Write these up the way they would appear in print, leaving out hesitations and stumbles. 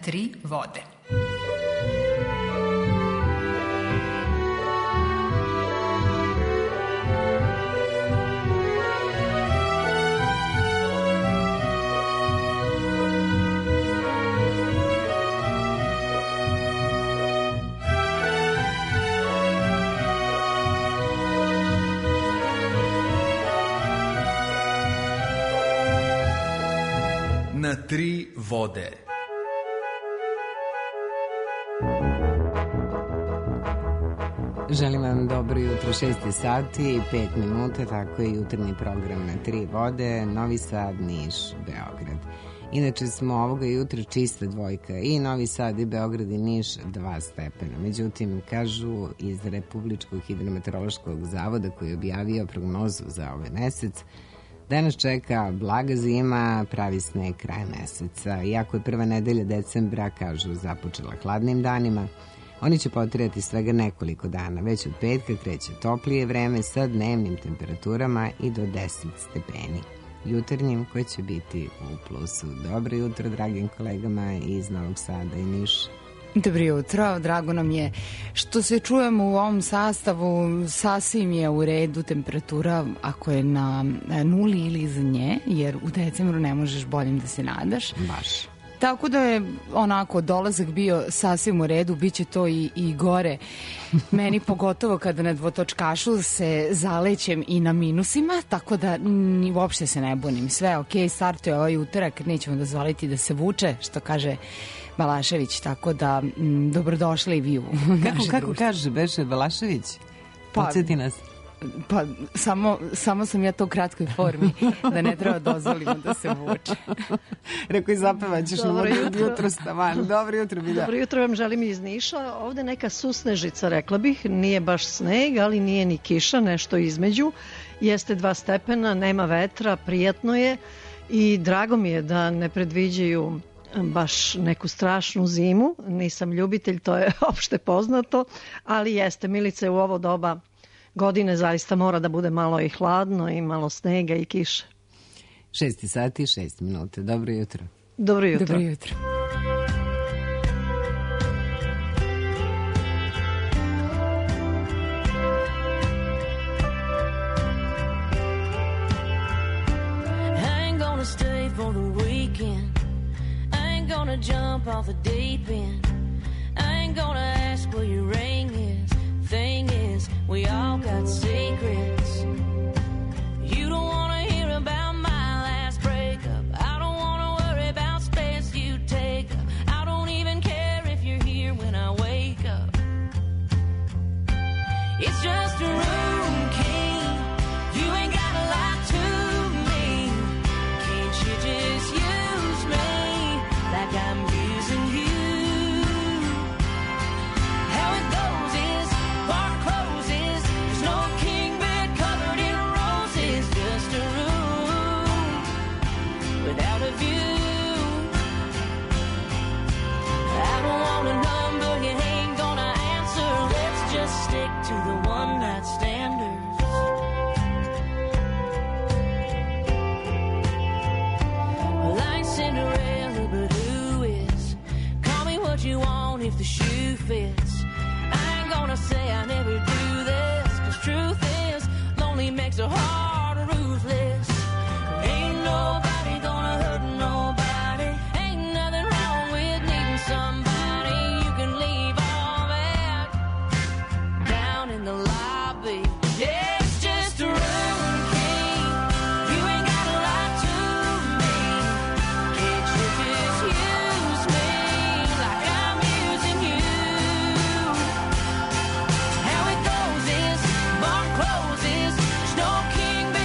tri vode. Na tri vode. Želim vam dobro jutro, 6 sati i 5 minuta, tako je jutarnji program Na tri vode, Novi Sad, Niš, Beograd. Inače smo ovoga jutra čista dvojka, i Novi Sad i Beograd i Niš 2 stepena. Međutim, kažu iz Republičkog hidrometeorološkog zavoda koji je objavio prognozu za ovaj mesec, danas čeka blaga zima, pravi sneg kraj meseca. Iako je prva nedelja decembra, kažu, započela hladnim danima, oni će potrajati svega nekoliko dana. Već od petka kreće toplije vreme sa dnevnim temperaturama i do 10 stepeni. Jutarnjim koje će biti u plusu. Dobro jutro dragim kolegama iz Novog Sada i Niša. Dobro jutro, drago nam je što se čujemo u ovom sastavu. Sasvim je u redu temperatura ako je na nuli ili iza nje, jer u decembru ne možeš boljim da se nadaš. Baš. Tako da je onako dolazak bio sasvim u redu, bit će to i gore. Meni pogotovo kada na dvotočkašu se zalećem i na minusima, tako da uopšte se ne bunim. Sve ok, startuje ovaj utorak, nećemo dozvoliti da se vuče, što kaže Balašević, tako da dobrodošli i vi u Kako kaže Beše Balašević? Podsjeti nas. Pa samo sam ja to u kratkoj formi, da ne treba dozvolimo da se vuče. Rekao i zapevaćeš na jutro stavan. Dobro jutro, Bilja. Dobro jutro vam želim iz Niša. Ovde neka susnežica, rekla bih. Nije baš sneg, ali nije ni kiša, nešto između. Jeste 2 stepena, nema vetra, prijatno je i drago mi je da ne predviđaju baš neku strašnu zimu. Nisam ljubitelj, to je opšte poznato, ali jeste, Milice, u ovo doba godine zaista mora da bude malo i hladno i malo snega i kiše. 6 sati i 6 minuta. Dobro jutro. Dobro jutro. Dobro jutro. I ain't gonna stay for the weekend. I ain't gonna jump off the deep end. I ain't gonna ask where your ring is. Thing is, we all got secrets. You don't wanna hear about my last breakup. I don't wanna worry about space you take up. I don't even care if you're here when I wake up. It's just a room key. You ain't gotta lie to me. Can't you just use me like I'm using you? How it goes is bar closes. There's no king bed covered in roses. Just a room without a view. I don't want a number you ain't gonna answer. Let's just stick to the one night standards. Well, I ain't Cinderella, but who is? Call me what you want if the shoe fits. I ain't gonna say I never do this, 'cause truth is, lonely makes a heart ruthless. Ain't nobody gonna hurt nobody. Ain't nothing wrong with needing somebody. You can leave all that down in the lobby. Yeah, it's just a room key. You ain't gotta lie to me. Can't you just use me like I'm using you? How it goes is bar closes. There's no king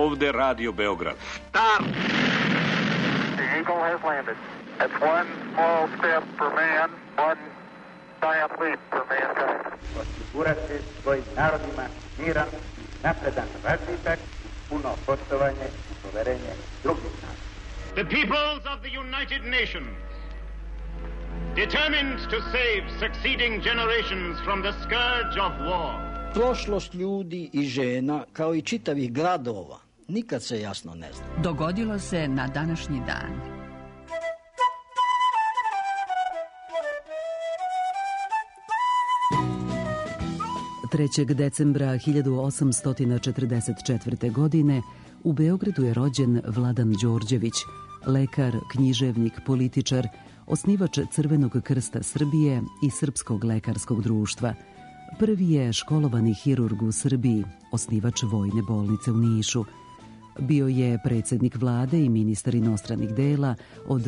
ovde Radio Beograd. Start! The Eagle has landed. That's one small step for man, one giant leap for mankind. Osigurati svojim narodima miran, napredan razvitak, puno poštovanje i poverenje drugih naroda. The peoples of the United Nations, determined to save succeeding generations from the scourge of war. Prošlost ljudi i žena, kao i čitavih gradova, nikad se jasno ne zna. Dogodilo se na današnji dan. Trećeg decembra 1844. godine u Beogradu je rođen Vladan Đorđević, lekar, književnik, političar, osnivač Crvenog krsta Srbije i Srpskog lekarskog društva. Prvi je školovani hirurg u Srbiji, osnivač Vojne bolnice u Nišu. Bio je predsjednik vlade i ministar inostranih dela od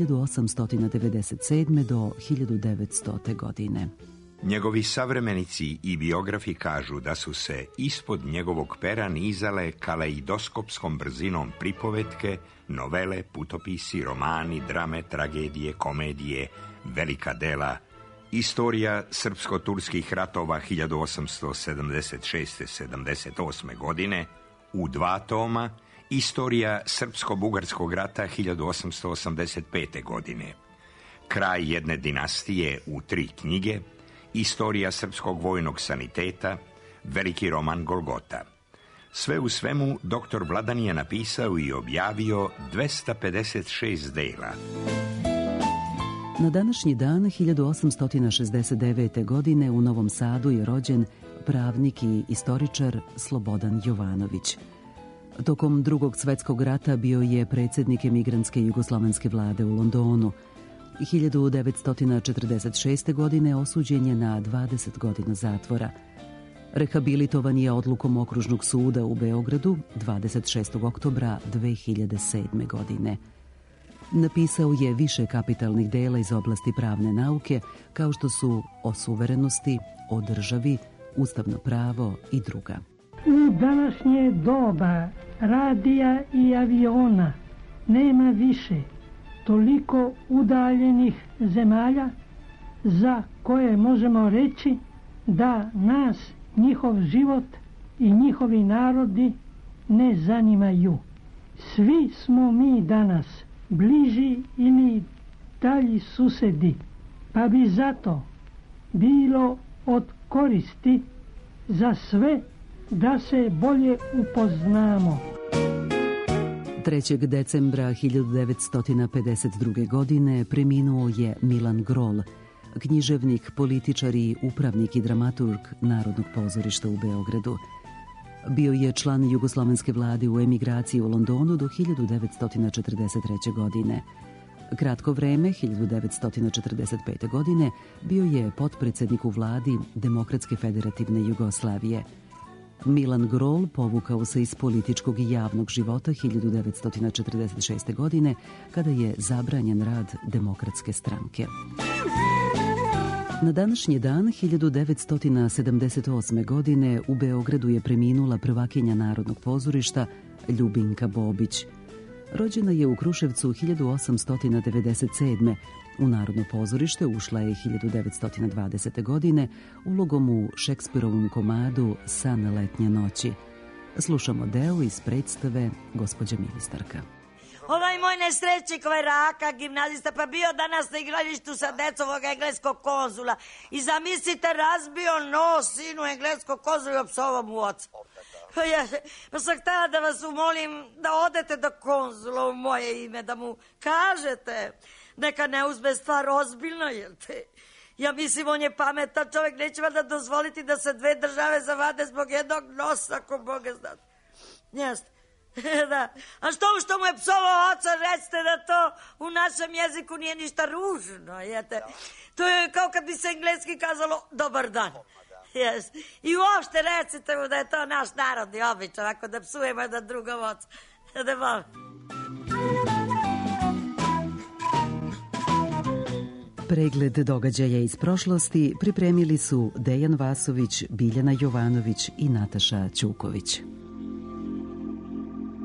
1897. do 1900. godine. Njegovi savremenici i biografi kažu da su se ispod njegovog pera nizale kaleidoskopskom brzinom pripovetke, novele, putopisi, romani, drame, tragedije, komedije, velika dela, istorija srpsko-turskih ratova 1876-78. godine u 2 toma, istorija srpsko-bugarskog rata 1885. godine, kraj jedne dinastije u 3 knjige, istorija srpskog vojnog saniteta, veliki roman Golgota. Sve u svemu, dr. Vladan je napisao i objavio 256 dela. Na današnji dan 1869. godine u Novom Sadu je rođen pravnik i istoričar Slobodan Jovanović. Tokom Drugog svjetskog rata bio je predsjednik emigrantske jugoslovenske vlade u Londonu. 1946. godine osuđen je na 20 godina zatvora. Rehabilitovan je odlukom Okružnog suda u Beogradu 26. oktobra 2007. godine. Napisao je više kapitalnih dela iz oblasti pravne nauke, kao što su O suverenosti, O državi, Ustavno pravo i druga. U današnje doba radija i aviona nema više toliko udaljenih zemalja za koje možemo reći da nas njihov život i njihovi narodi ne zanimaju. Svi smo mi danas bliži ili dalji susedi, pa bi zato bilo od koristi za sve da se bolje upoznamo. 3. decembra 1952. godine preminuo je Milan Grol, književnik, političar i upravnik i dramaturg Narodnog pozorišta u Beogradu. Bio je član jugoslovenske vlade u emigraciji u Londonu do 1943. godine. Kratko vreme, 1945. godine, bio je potpredsjednik u vladi Demokratske federativne Jugoslavije. Milan Grol povukao se iz političkog i javnog života 1946. godine, kada je zabranjen rad Demokratske stranke. Na današnji dan 1978. godine u Beogradu je preminula prvakinja Narodnog pozorišta Ljubinka Bobić. Rođena je u Kruševcu 1897. U Narodno pozorište ušla je 1920. godine ulogom u Šekspirovom komadu San letnje noći. Slušamo deo iz predstave Gospođa ministarka. Ovaj moj nesrećnik, ovaj raka, gimnazista, pa bio danas na igralištu sa decom ovog engleskog konzula i zamislite, razbio nos sinu engleskog konzula i opsovao mu oca. Pa sam htjela da vas umolim da odete do konzula u moje ime, da mu kažete neka ne uzme stvar ozbiljno, jel te? Ja mislim, on je pametan čovjek, neće valjda dozvoliti da se 2 države zavade zbog jednog nosa, ako Boga zna. Jeste. Da. A što mu je psovao oca, recite da to u našem jeziku nije ništa ružno, jete? To je kao kad bi se engleski kazalo dobar dan. Yes. I uopšte recite mu da je to naš narodni običaj, ako da psujemo jedan drugog oca. Da volim. Pregled događaja iz prošlosti pripremili su Dejan Vasović, Biljana Jovanović i Nataša Ćuković.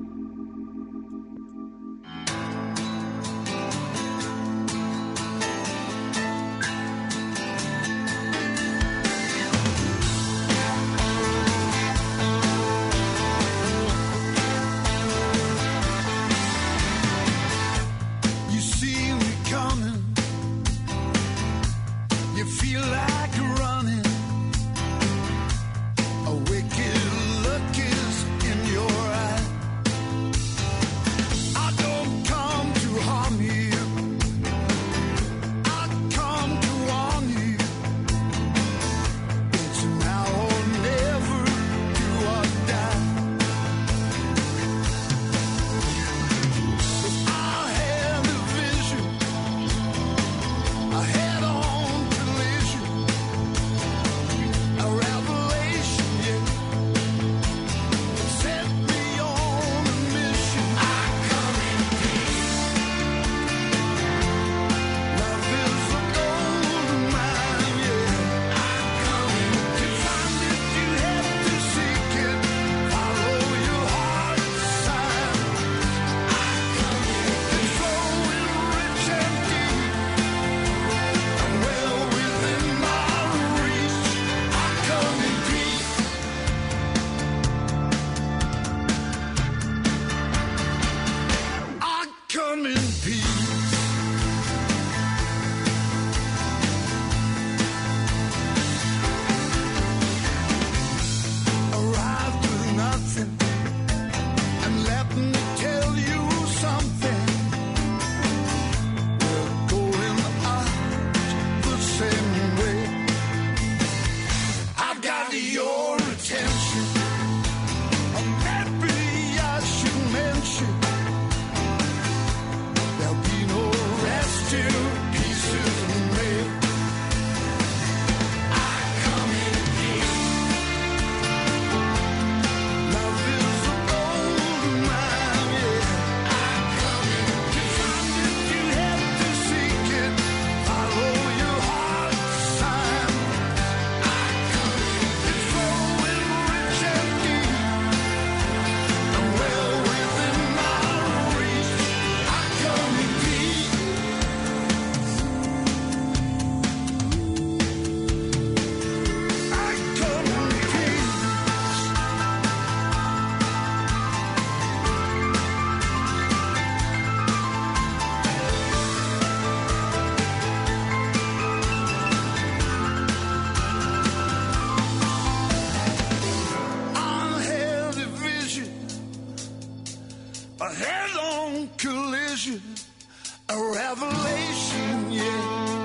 a revelation, yeah.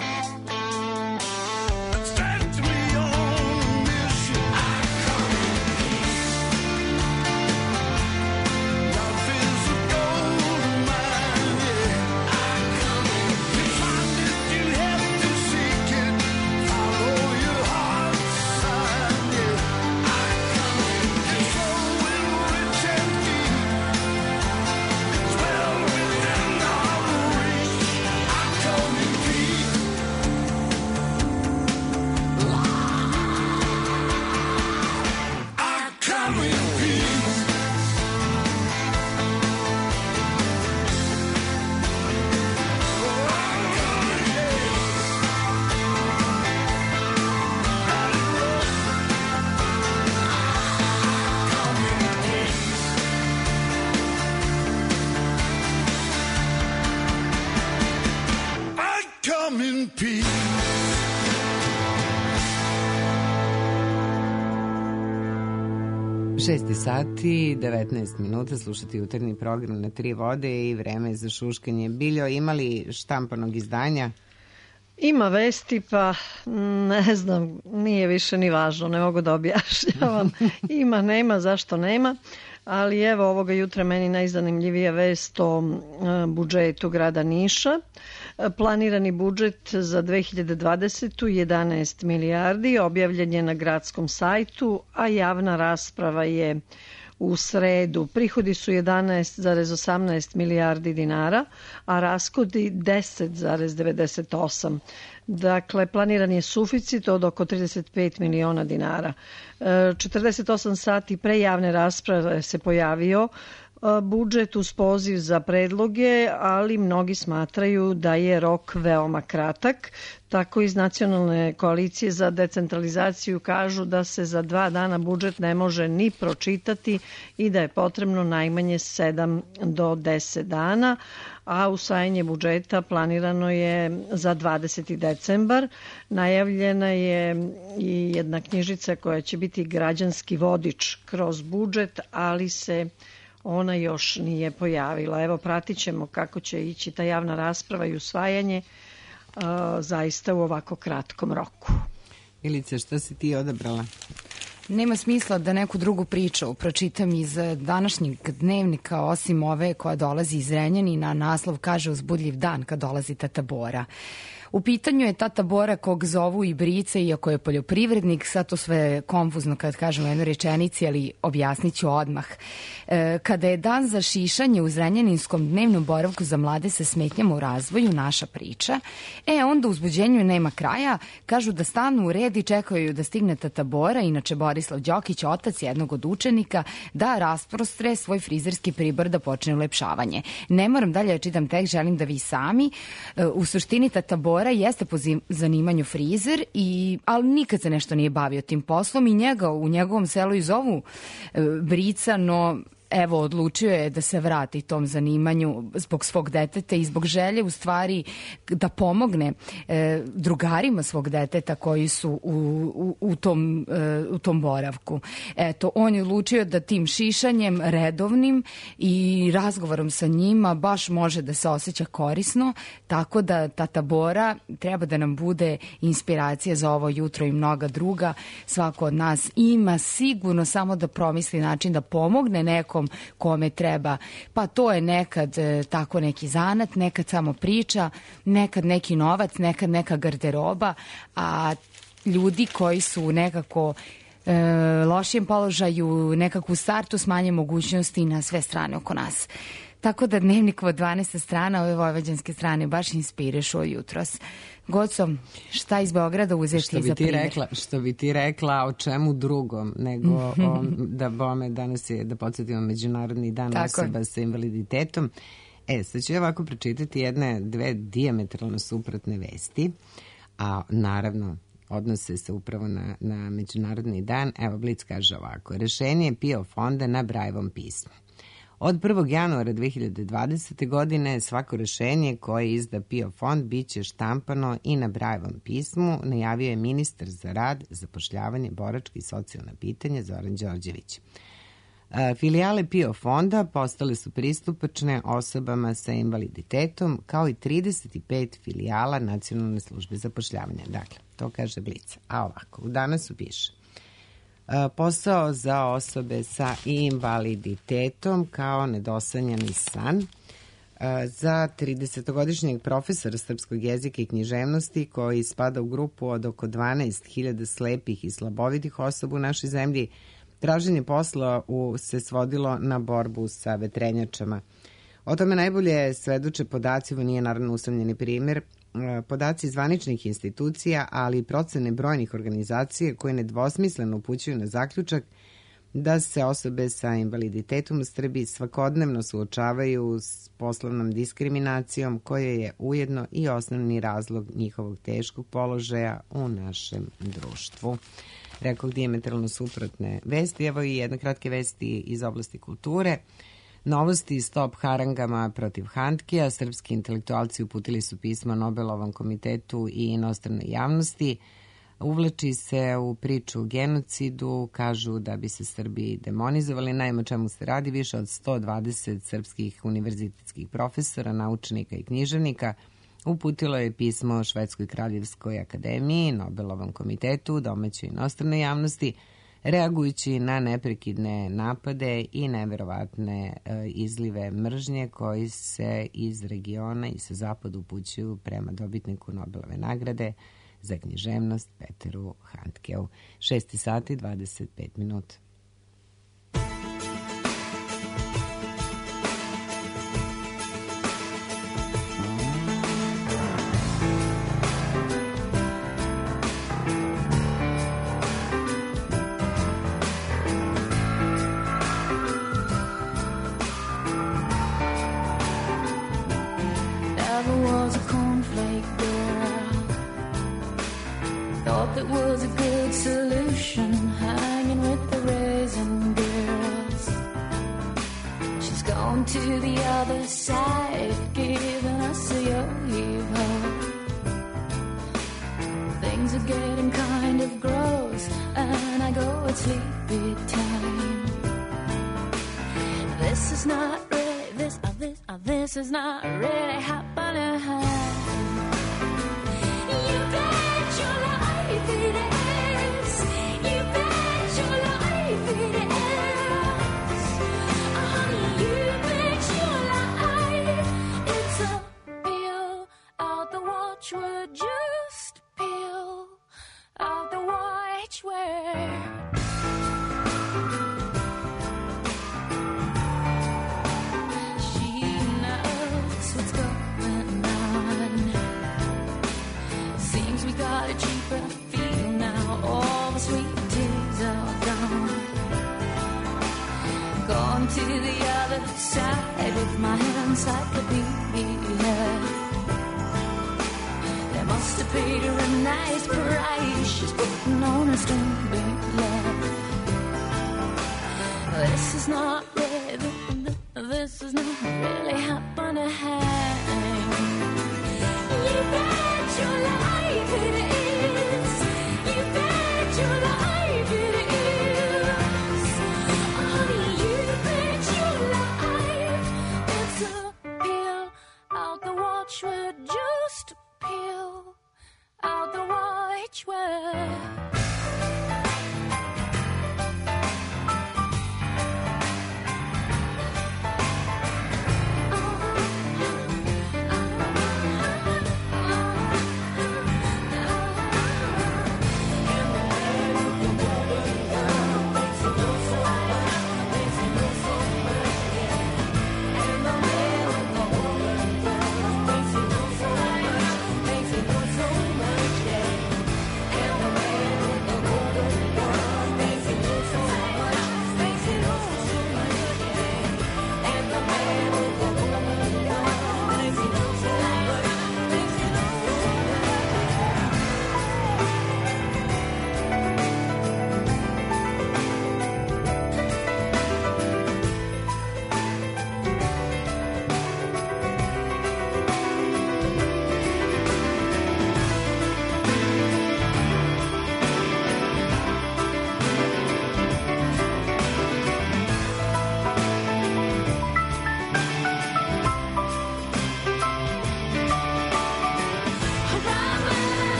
Sent me on a mission. I come in peace. Love is a gold mine, yeah. I come in peace. You find it, you have to seek it. Follow your heart's sign, yeah. I come in peace. It's flowing rich and deep. It's well within our reach. I come in peace. I come in peace. I come in peace. Šesti sati, 19 minuta, slušati jutarnji program na Tri vode i vreme za šuškanje. Biljo, imali štampanog izdanja? Ima vesti, pa ne znam, nije više ni važno, ne mogu da objašnjavam. Ima, nema, zašto nema. Ali evo ovoga jutra meni najzanimljivija vest o budžetu grada Niša. Planirani budžet za 2020. 11 milijardi, objavljen je na gradskom sajtu, a javna rasprava je u sredu. Prihodi su 11,18 milijardi dinara, a rashodi 10,98. Dakle, planiran je suficit od oko 35 miliona dinara. 48 sati pre javne rasprave se pojavio budžet uz poziv za predloge, ali mnogi smatraju da je rok veoma kratak. Tako iz Nacionalne koalicije za decentralizaciju kažu da se za 2 dana budžet ne može ni pročitati i da je potrebno najmanje 7 do 10 dana, a usvajanje budžeta planirano je za 20. decembar. Najavljena je i jedna knjižica koja će biti građanski vodič kroz budžet, ali se ona još nije pojavila. Evo, pratit ćemo kako će ići ta javna rasprava i usvajanje zaista u ovako kratkom roku. Milice, šta si ti odabrala? Nema smisla da neku drugu priču pročitam iz današnjeg dnevnika, osim ove koja dolazi iz Zrenjanina. Naslov kaže uzbudljiv dan kad dolazi tata Bora. U pitanju je tata Bora kog zovu i Brice, iako je poljoprivrednik. Sad to sve konfuzno kad kažem u jednoj rečenici, ali objasnit ću odmah. Kada je dan za šišanje u Zrenjaninskom dnevnom boravku za mlade sa smetnjama u razvoju naša priča, onda uzbuđenju nema kraja. Kažu da stanu u red i čekaju da stigne tata Bora, inače Borislav Đokić, otac jednog od učenika, da rasprostre svoj frizerski pribor da počne ulepšavanje. Ne moram dalje da čitam tekst, želim da vi sami. U suštini tata Bora jeste po zanimanju frizer, ali nikad se nešto nije bavio tim poslom i njega u njegovom selu i zovu Brica, no evo, odlučio je da se vrati tom zanimanju zbog svog deteta i zbog želje u stvari da pomogne drugarima svog deteta koji su u tom boravku. Eto, on je odlučio da tim šišanjem redovnim i razgovorom sa njima baš može da se osjeća korisno, tako da tata Bora treba da nam bude inspiracija za ovo jutro i mnoga druga. Svako od nas ima sigurno samo da promisli način da pomogne nekom kome treba, pa to je nekad tako neki zanat, nekad samo priča, nekad neki novac, nekad neka garderoba, a ljudi koji su nekako lošijem položaju, nekako u startu smanje mogućnosti na sve strane oko nas. Tako da dnevnik od 12 strana, ove vojvođanske strane, baš inspirišu jutros. Goco, šta iz Beograda uzeti za primjer? Što bi ti rekla, o čemu drugom, nego da bome danas je, da podsjetimo, Međunarodni dan osoba sa invaliditetom. Sad ću ovako pročitati dve dijametralno suprotne vesti, a naravno odnose se upravo na Međunarodni dan. Evo, Blic kaže ovako: rešenje PIO fonda na Brailleovom pismu. Od 1. januara 2020. godine svako rešenje koje izda PIO fond biće štampano i na Brailleovom pismu, najavio je ministar za rad, zapošljavanje, boračka i socijalna pitanja Zoran Đorđević. Filijale PIO fonda postale su pristupačne osobama sa invaliditetom, kao i 35 filijala Nacionalne službe zapošljavanja. Dakle, to kaže Blic. A ovako, u Danasu piše: posao za osobe sa invaliditetom kao nedosanjani san. Za 30-godišnjeg profesora srpskog jezika i književnosti, koji spada u grupu od oko 12.000 slepih i slabovitih osoba u našoj zemlji, traženje posla se svodilo na borbu sa vetrenjačama. O tome najbolje svedoče podaci, ovo nije naravno usamljeni primjer, podaci zvaničnih institucija, ali i procene brojnih organizacija koje nedvosmisleno upućuju na zaključak da se osobe sa invaliditetom u Srbiji svakodnevno suočavaju s poslovnom diskriminacijom, koja je ujedno i osnovni razlog njihovog teškog položaja u našem društvu. Rekao dijametralno suprotne vesti. Evo i jedna kratke vesti iz oblasti kulture. Novosti stop harangama protiv Handkea. Srpski intelektualci uputili su pismo Nobelovom komitetu i inostranoj javnosti. Uvlači se u priču o genocidu, kažu da bi se Srbi demonizovali. Naime, o čemu se radi, više od 120 srpskih univerzitetskih profesora, naučnika i književnika uputilo je pismo Švedskoj kraljevskoj akademiji, Nobelovom komitetu, domaćoj i inostranoj javnosti, reagujući na neprekidne napade i neverovatne izlive mržnje koji se iz regiona i sa zapada upućuju prema dobitniku Nobelove nagrade za književnost Peteru Handkeu. 6 sati 25 minuta. That was a good solution, hanging with the raisin girls. She's gone to the other side, giving us a yo-yo. Things are getting kind of gross, and I go at sleepy time. This is not really, this is not really happening. You bet your life it is. You bet your life it is. Honey, you bet your life. It's a peel out the watchword. Just peel out the watchword. She knows what's going on. Seems we got a cheaper feel now. All the sweet teas are gone. Gone to the other side with my encyclopedia. They must have paid her a nice price. She's putting on a string big love. This is not really, this is not really happening. You bet your life it is. You bet your life it is. Honey, you bet your life. It's a peel out the watchword. Just peel out the watchword.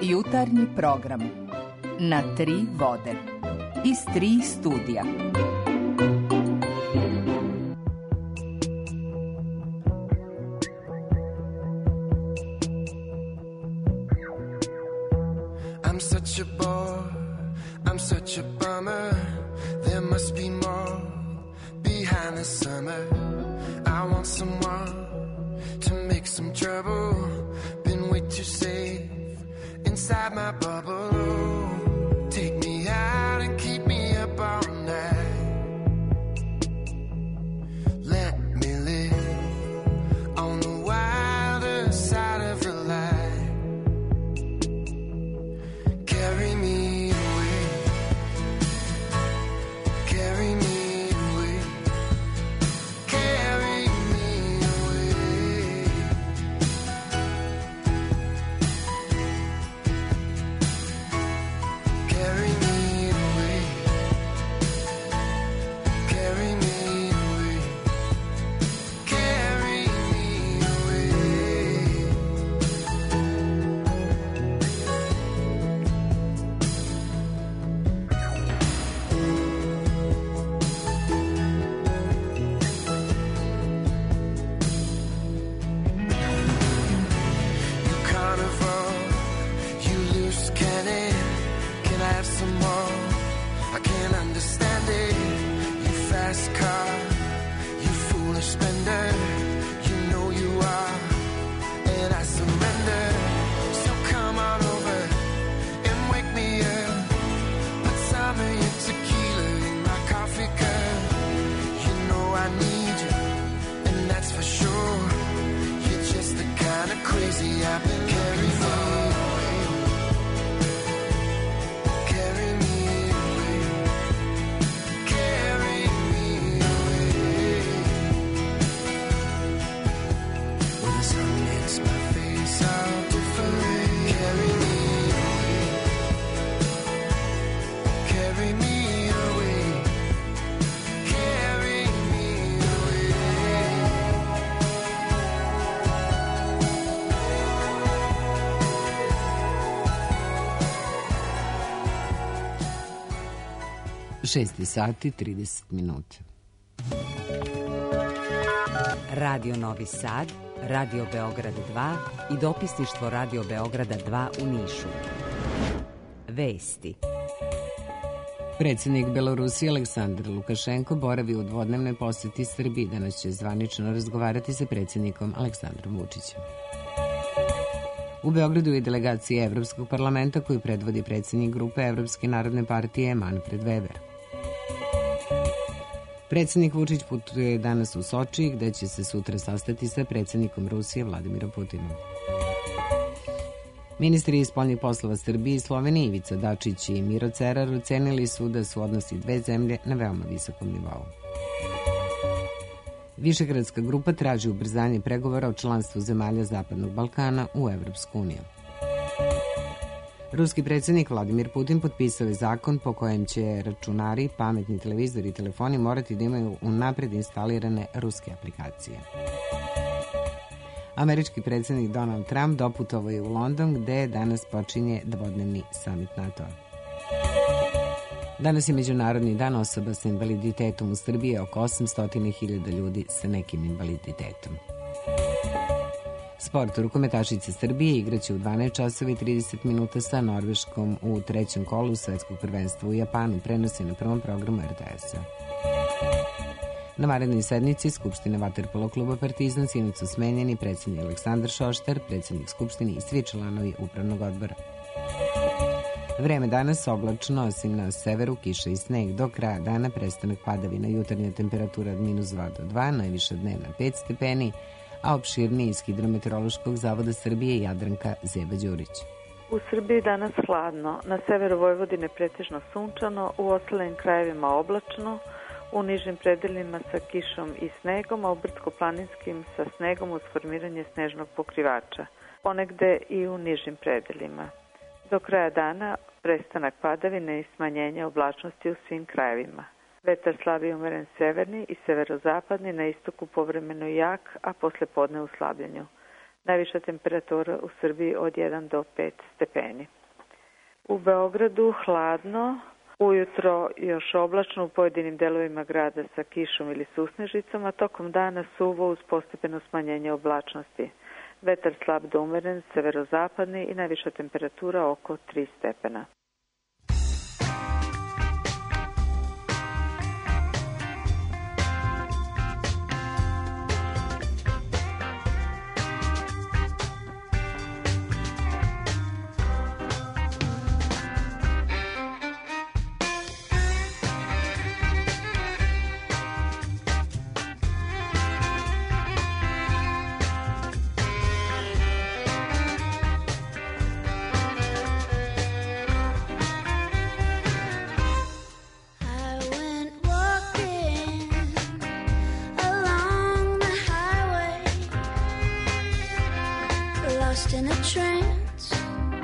Jutarnji program na tri vode iz tri studija. I'm such a bore, I'm such a bummer. There must be more behind the summer. I want someone to make some trouble. Been way too safe inside my bubble. Oh, take me out and keep me up all night. Let me live on the wilder side of the light. Carry me away, carry me away, carry me away. Carry me away, carry me away, carry me away. You carnival, you loose cannon. Can I have some more? I can't understand it. You fast car, you foolish spender. You know you are, and I surrender. So come on over and wake me up. Put some of your tequila in my coffee cup. You know I need you, and that's for sure. You're just the kind of crazy I've been carrying for. Carry me away, carry me away. When the sun hits my face, I'll different. Carry me away, carry me away, carry me away. 6 sati 30 minuta. Radio Novi Sad, Radio Beograd 2 i dopisništvo Radio Beograda 2 u Nišu. Vesti. Predsjednik Belorusije Aleksandar Lukašenko boravi u dvodnevnoj posjeti Srbiji. Danas će zvanično razgovarati sa predsjednikom Aleksandrom Vučićem. U Beogradu je delegacija Evropskog parlamenta koju predvodi predsjednik grupe Evropske narodne partije Manfred Weber. Predsjednik Vučić putuje danas u Soči, gde će se sutra sastati sa predsjednikom Rusije Vladimirom Putinom. Ministri spoljnih poslova Srbije i Slovenije Ivica Dačić i Miro Cerar ocenili su da su odnosi dve zemlje na veoma visokom nivou. Višegradska grupa traži ubrzanje pregovora o članstvu zemalja Zapadnog Balkana u Evropsku uniju. Ruski predsjednik Vladimir Putin potpisao je zakon po kojem će računari, pametni televizori i telefoni morati da imaju unapred instalirane ruske aplikacije. Američki predsjednik Donald Trump doputovao je u London, gde danas počinje dvodnevni samit NATO-a. Danas je Međunarodni dan osoba sa invaliditetom u Srbiji, oko 800.000 ljudi sa nekim invaliditetom. Sport. Rukometašice Srbije igraće u 12 časova i 30 minuta sa Norveškom u trećem kolu svetskog prvenstva u Japanu, prenosi na prvom programu RTS-a. Na vanrednoj sednici Skupštine vaterpolo kluba Partizan sinoć su smenjeni predsjednik Aleksandar Šoštar, predsjednik Skupštine i svi članovi upravnog odbora. Vreme danas oblačno, osim na severu, kiša i sneg. Do kraja dana prestanak padavina, jutarnja temperatura od -2 do 2, najviša dnevna 5 stepeni, a opširniji iz Hidrometeorološkog zavoda Srbije Jadranka Zeba-Đurić. U Srbiji danas hladno, na severu Vojvodine pretežno sunčano, u ostalim krajevima oblačno, u nižim predelima sa kišom i snegom, a u brdsko-planinskim sa snegom uz formiranje snežnog pokrivača, ponegde i u nižim predelima. Do kraja dana prestanak padavine i smanjenje oblačnosti u svim krajevima. Vetar slabiji umeren severni i severozapadni, na istoku povremeno jak, a posle podne u slabljenju. Najviša temperatura u Srbiji od 1 do 5 stepeni. U Beogradu hladno, ujutro još oblačno u pojedinim delovima grada sa kišom ili susnežicom, a tokom dana suvo uz postepeno smanjenje oblačnosti. Vetar slab do umeren, severozapadni i najviša temperatura oko 3 stepena. Lost in a trance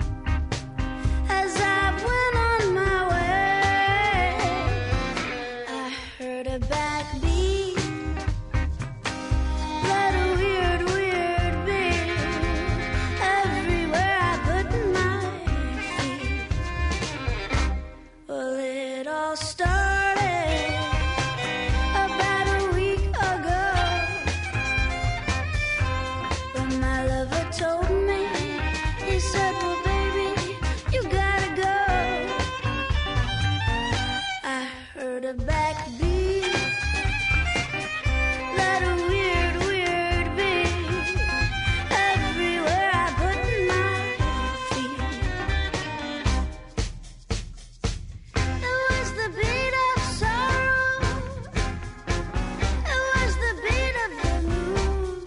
as I went on my way. I heard a backbeat, let a weird, weird beat everywhere I put my feet. Well, it all started about a week ago when my lover told me, he said, well, baby, you gotta go. I heard a backbeat, let a weird, weird beat everywhere I put my feet. It was the beat of sorrow, it was the beat of the moon.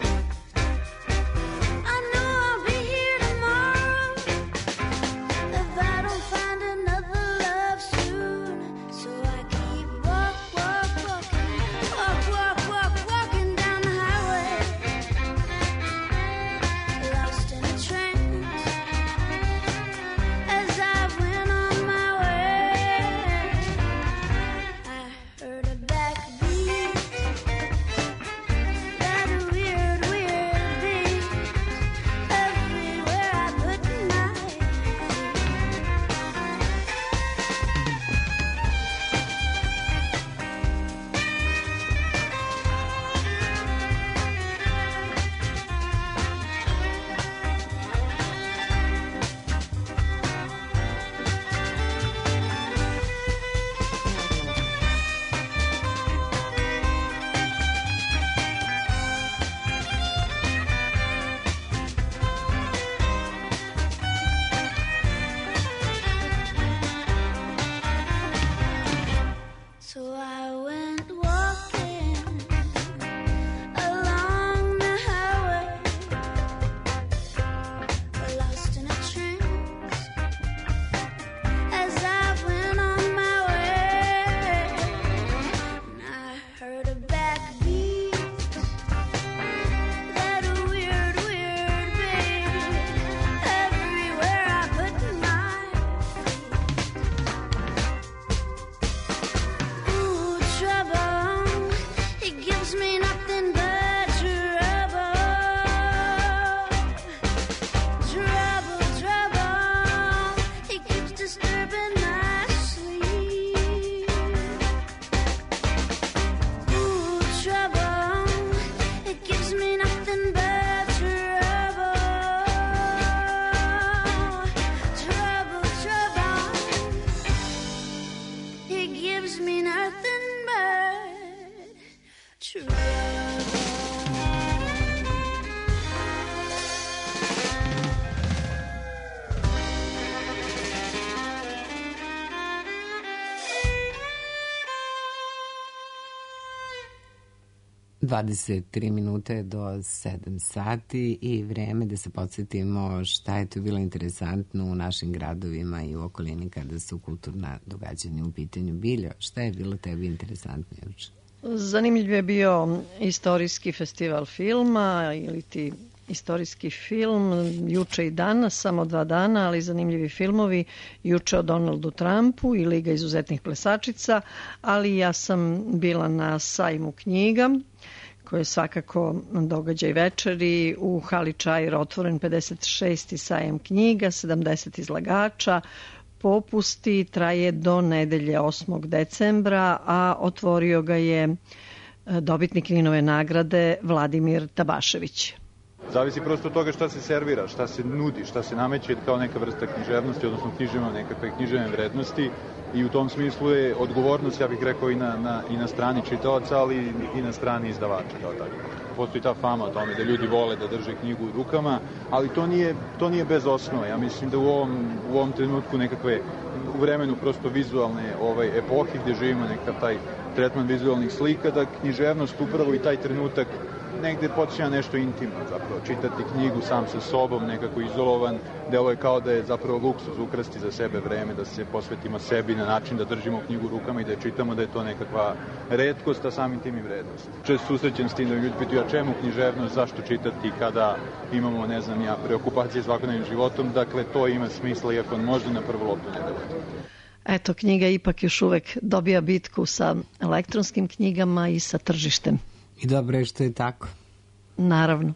I know I'll be here tomorrow if I don't find another love soon. So I keep walking down the highway, lost in a trance as I went on my way. I heard a backbeat, that weird, weird beat everywhere I put my feet. So I went walking along the highway, lost in a trance as I went on my way. And I heard a backbeat, that weird, weird beat everywhere I put my Ooh, trouble, it gives me nothing but trouble. Trouble, trouble, it keeps disturbing my sleep. Ooh, trouble, it gives me nothing but trouble. Trouble, trouble, it gives me nothing but trouble. Dvadeset 3 minute do 7 sati i vreme da se podsjetimo šta je tu bilo interesantno u našim gradovima i u okolini kada su kulturna događanja u pitanju. Biljo, šta je bilo tebi interesantno juče? Zanimljiv je bio istorijski festival filma ili ti istorijski film juče i danas, samo 2 dana, ali zanimljivi filmovi. Juče o Donaldu Trumpu i Liga izuzetnih plesačica, ali ja sam bila na sajmu knjiga koji je svakako događaj večeri. U hali Čair otvoren 56. sajam knjiga, 70 izlagača, popusti, traje do nedelje 8. decembra, a otvorio ga je dobitnik Ninove nagrade Vladimir Tabašević. Zavisi prosto od toga šta se servira, šta se nudi, šta se nameće kao neka vrsta književnosti, odnosno nekakve književne vrednosti, i u tom smislu je odgovornost, ja bih rekao, i na strani čitaoca, ali i na strani izdavača kao tako. Postoji ta fama o tome da ljudi vole da drže knjigu u rukama, ali to nije bez osnova. Ja mislim da u ovom trenutku nekakve, u vremenu prosto vizualne epohi gde živimo nekakav taj tretman vizualnih slika, da književnost upravo i taj trenutak negde počinja nešto intimno, zapravo čitati knjigu sam sa sobom, nekako izolovan, delo je kao da je zapravo luksuz ukrasti za sebe vreme, da se posvetimo sebi na način da držimo knjigu u rukama i da je čitamo, da je to nekakva retkost, a samim tim i vrednost. Često susrećem s tim da mi ljudi pitaju, a čemu književnost, zašto čitati kada imamo, ne znam ja, preokupacije svakodnevnim životom, dakle to ima smisla, iako možda na prvu loptu ne deluje. Eto, knjiga ipak još uvek dobija bitku sa elektronskim knjigama i sa tržištem. I dobro je što je tako. Naravno.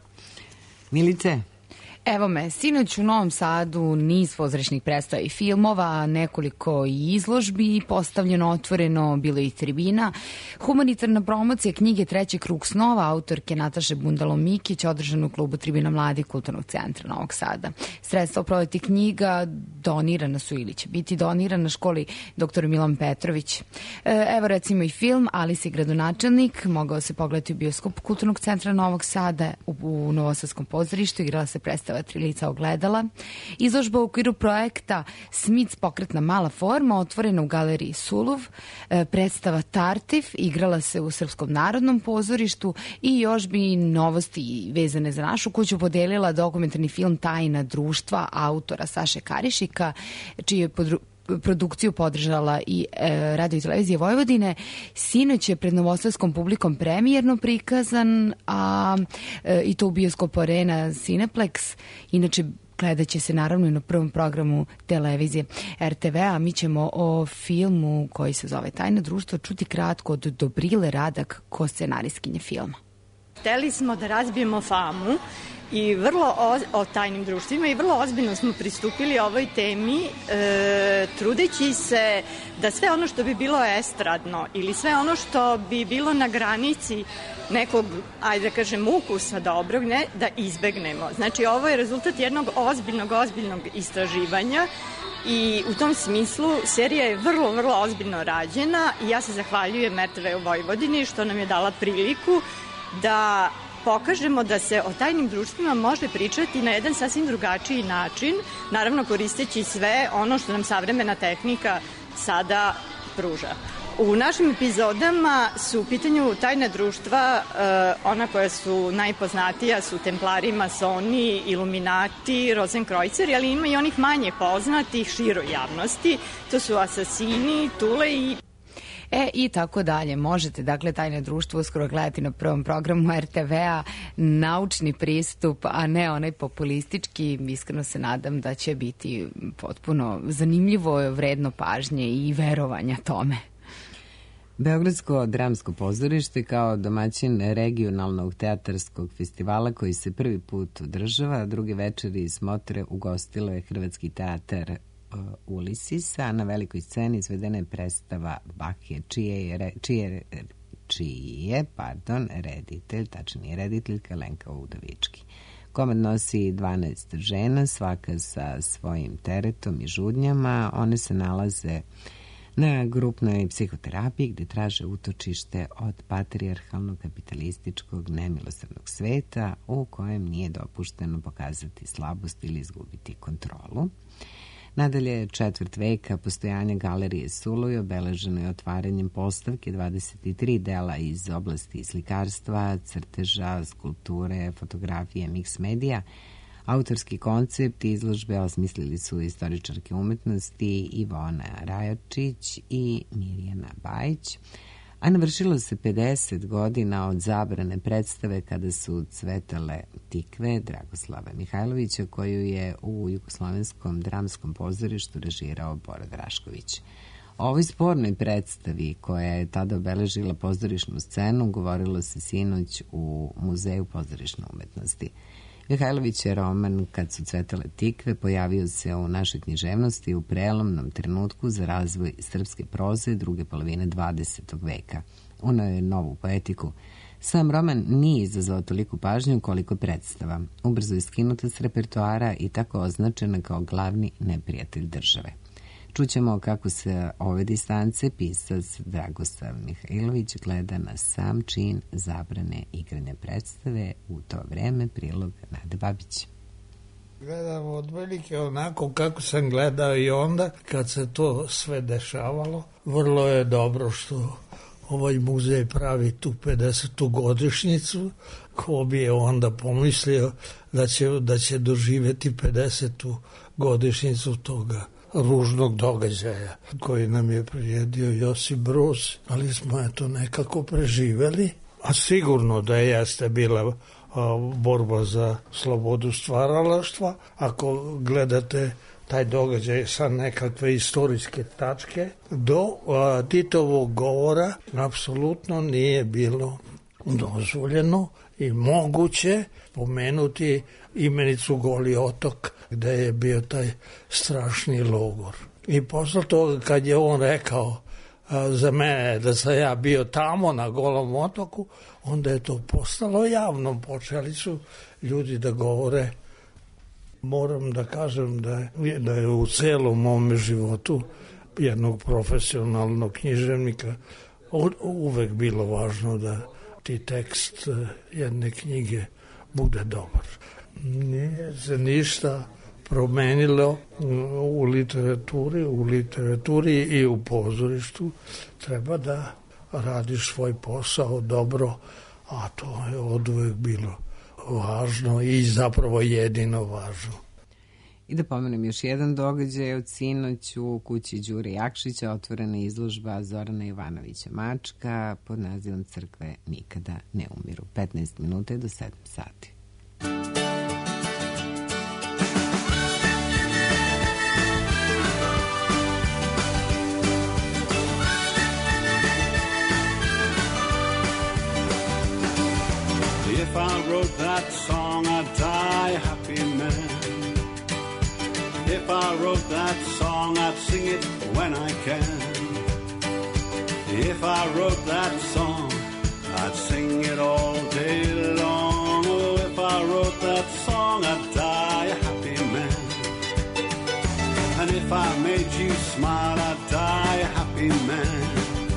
Milice? Evo me, sinoć u Novom Sadu niz pozorišnih predstava i filmova, nekoliko izložbi, postavljeno, otvoreno, bilo i tribina. Humanitarna promocija knjige Treći krug snova autorke Nataše Bundalo-Mikić održana u klubu Tribina mladih Kulturnog centra Novog Sada. Sredstva u prodaji knjiga donirana su ili će biti donirana školi dr. Milan Petrović. Evo recimo i film Alice i gradonačelnik, mogao se pogledati u bioskopu Kulturnog centra Novog Sada u Novosadskom pozorištu, igrala se predstava Tri lica ogledala. Izložba u okviru projekta Smits pokretna mala forma otvorena u galeriji Suluv. Predstava Tartif igrala se u Srpskom narodnom pozorištu i još bi novosti vezane za našu kuću podelila dokumentarni film Tajna društva autora Saše Karišika, čiji je produkciju podržala i Radio i televizija Vojvodine. Sinoć je pred novosadskom publikom premijerno prikazan, i to u bioskopu Arena Cineplex. Inače, gledat će se naravno i na prvom programu televizije RTV-a. Mi ćemo o filmu koji se zove Tajna društva čuti kratko od Dobrile Radak, ko-scenarijskinje filma. Hteli smo da razbijemo famu i vrlo o tajnim društvima i vrlo ozbiljno smo pristupili ovoj temi, trudeći se da sve ono što bi bilo estradno ili sve ono što bi bilo na granici nekog, ajde da kažem, ukusa dobrog, ne, da izbegnemo. Znači, ovo je rezultat jednog ozbiljnog istraživanja i u tom smislu serija je vrlo ozbiljno rađena i ja se zahvaljujem RTV u Vojvodini što nam je dala priliku da pokažemo da se o tajnim društvima može pričati na jedan sasvim drugačiji način, naravno koristeći sve ono što nam savremena tehnika sada pruža. U našim epizodama su u pitanju tajna društva, ona koja su najpoznatija su Templari, Masoni, Iluminati, Rozenkreuzeri, ali ima i onih manje poznatih široj javnosti, to su Asasini, Tule i i tako dalje. Možete, dakle, Tajne društvo uskoro gledati na prvom programu RTV-a, naučni pristup, a ne onaj populistički. Iskreno se nadam da će biti potpuno zanimljivo, vredno pažnje i verovanja tome. Beogradsko dramsko pozorište kao domaćin regionalnog teatarskog festivala koji se prvi put održava, druge večeri smotre ugostilo je Hrvatski teatar Ulisis, a na velikoj sceni izvedena je predstava Bakije, čiji je reditelj, tačnije rediteljka Lenka Udovički. Komad nosi 12 žena, svaka sa svojim teretom i žudnjama. One se nalaze na grupnoj psihoterapiji gde traže utočište od patrijarhalnog, kapitalističkog, nemilosrdnog sveta u kojem nije dopušteno pokazati slabost ili izgubiti kontrolu. Nadalje, četvrt veka postojanja galerije Suluj obeleženo je otvaranjem postavke 23 dela iz oblasti slikarstva, crteža, skulpture, fotografije, mix medija. Autorski koncept izložbe osmislili su istoričarke umetnosti Ivona Rajačić i Mirjana Bajić, a navršilo se 50 godina od zabrane predstave kada su cvetale tikve Dragoslava Mihajlovića, koju je u Jugoslovenskom dramskom pozorištu režirao Bora Drašković. O ovoj spornoj predstavi koja je tada obeležila pozorišnu scenu govorilo se sinoć u Muzeju pozorišne umetnosti. Mihajlović je roman Kad su cvetale tikve pojavio se u našoj književnosti u prelomnom trenutku za razvoj srpske proze druge polovine 20. veka. Uneo je novu poetiku. Sam roman nije izazvao toliko pažnju koliko predstava. Ubrzo je skinuta s repertoara i tako označena kao glavni neprijatelj države. Čućemo kako se ove distance pisac Dragosav Mihajlović gleda na sam čin zabrane igranja predstave, u to vreme prilog Nade Babić. Gledam otprilike onako kako sam gledao i onda kad se to sve dešavalo. Vrlo je dobro što ovaj muzej pravi tu 50. godišnjicu. Ko bi je onda pomislio da će doživjeti 50. godišnjicu toga ružnog događaja koji nam je priredio Josip Broz, ali smo eto nekako preživeli, a sigurno da jeste bila borba za slobodu stvaralaštva. Ako gledate taj događaj sa nekakve istorijske tačke, do Titovog govora apsolutno nije bilo dozvoljeno i moguće pomenuti imenicu Goli otok gde je bio taj strašni logor. I posle toga kad je on rekao za mene da sam ja bio tamo na Golom otoku, onda je to postalo javno. Počeli su ljudi da govore. Moram da kažem da je u celom mome životu jednog profesionalnog književnika uvek bilo važno da ti tekst jedne knjige bude dobar. Nije se ništa promenilo u literaturi i u pozorištu. Treba da radiš svoj posao dobro, a to je oduvek bilo važno i zapravo jedino važno. I da pomenem još jedan događaj od sinoć u kući Đure Jakšića otvorena izložba Zorana Jovanovića Mačka pod nazivom Crkve nikada ne umiru. 15 minuta do 7 sati. If I wrote that song, I'd die a happy man. If I wrote that song, I'd sing it when I can. If I wrote that song, I'd sing it all day long. Oh, if I wrote that song, I'd die a happy man. And if I made you smile, I'd die a happy man.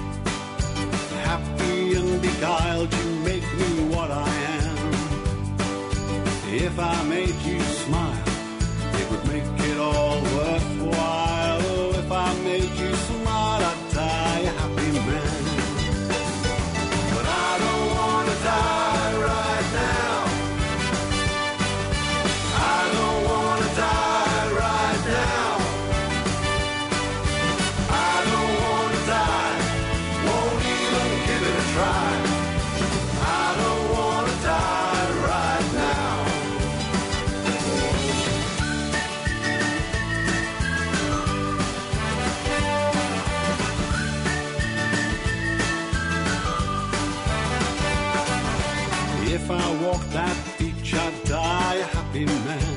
Happy and beguiled, you make me what I am. If I made you smile, it would make it all worthwhile. Oh, if I made you smile, I'd die a happy man. But I don't want to die right now. I don't want to die right now. I don't want to die, won't even give it a try. I don't want to die right now. If I walk that beach, I'd die a happy man.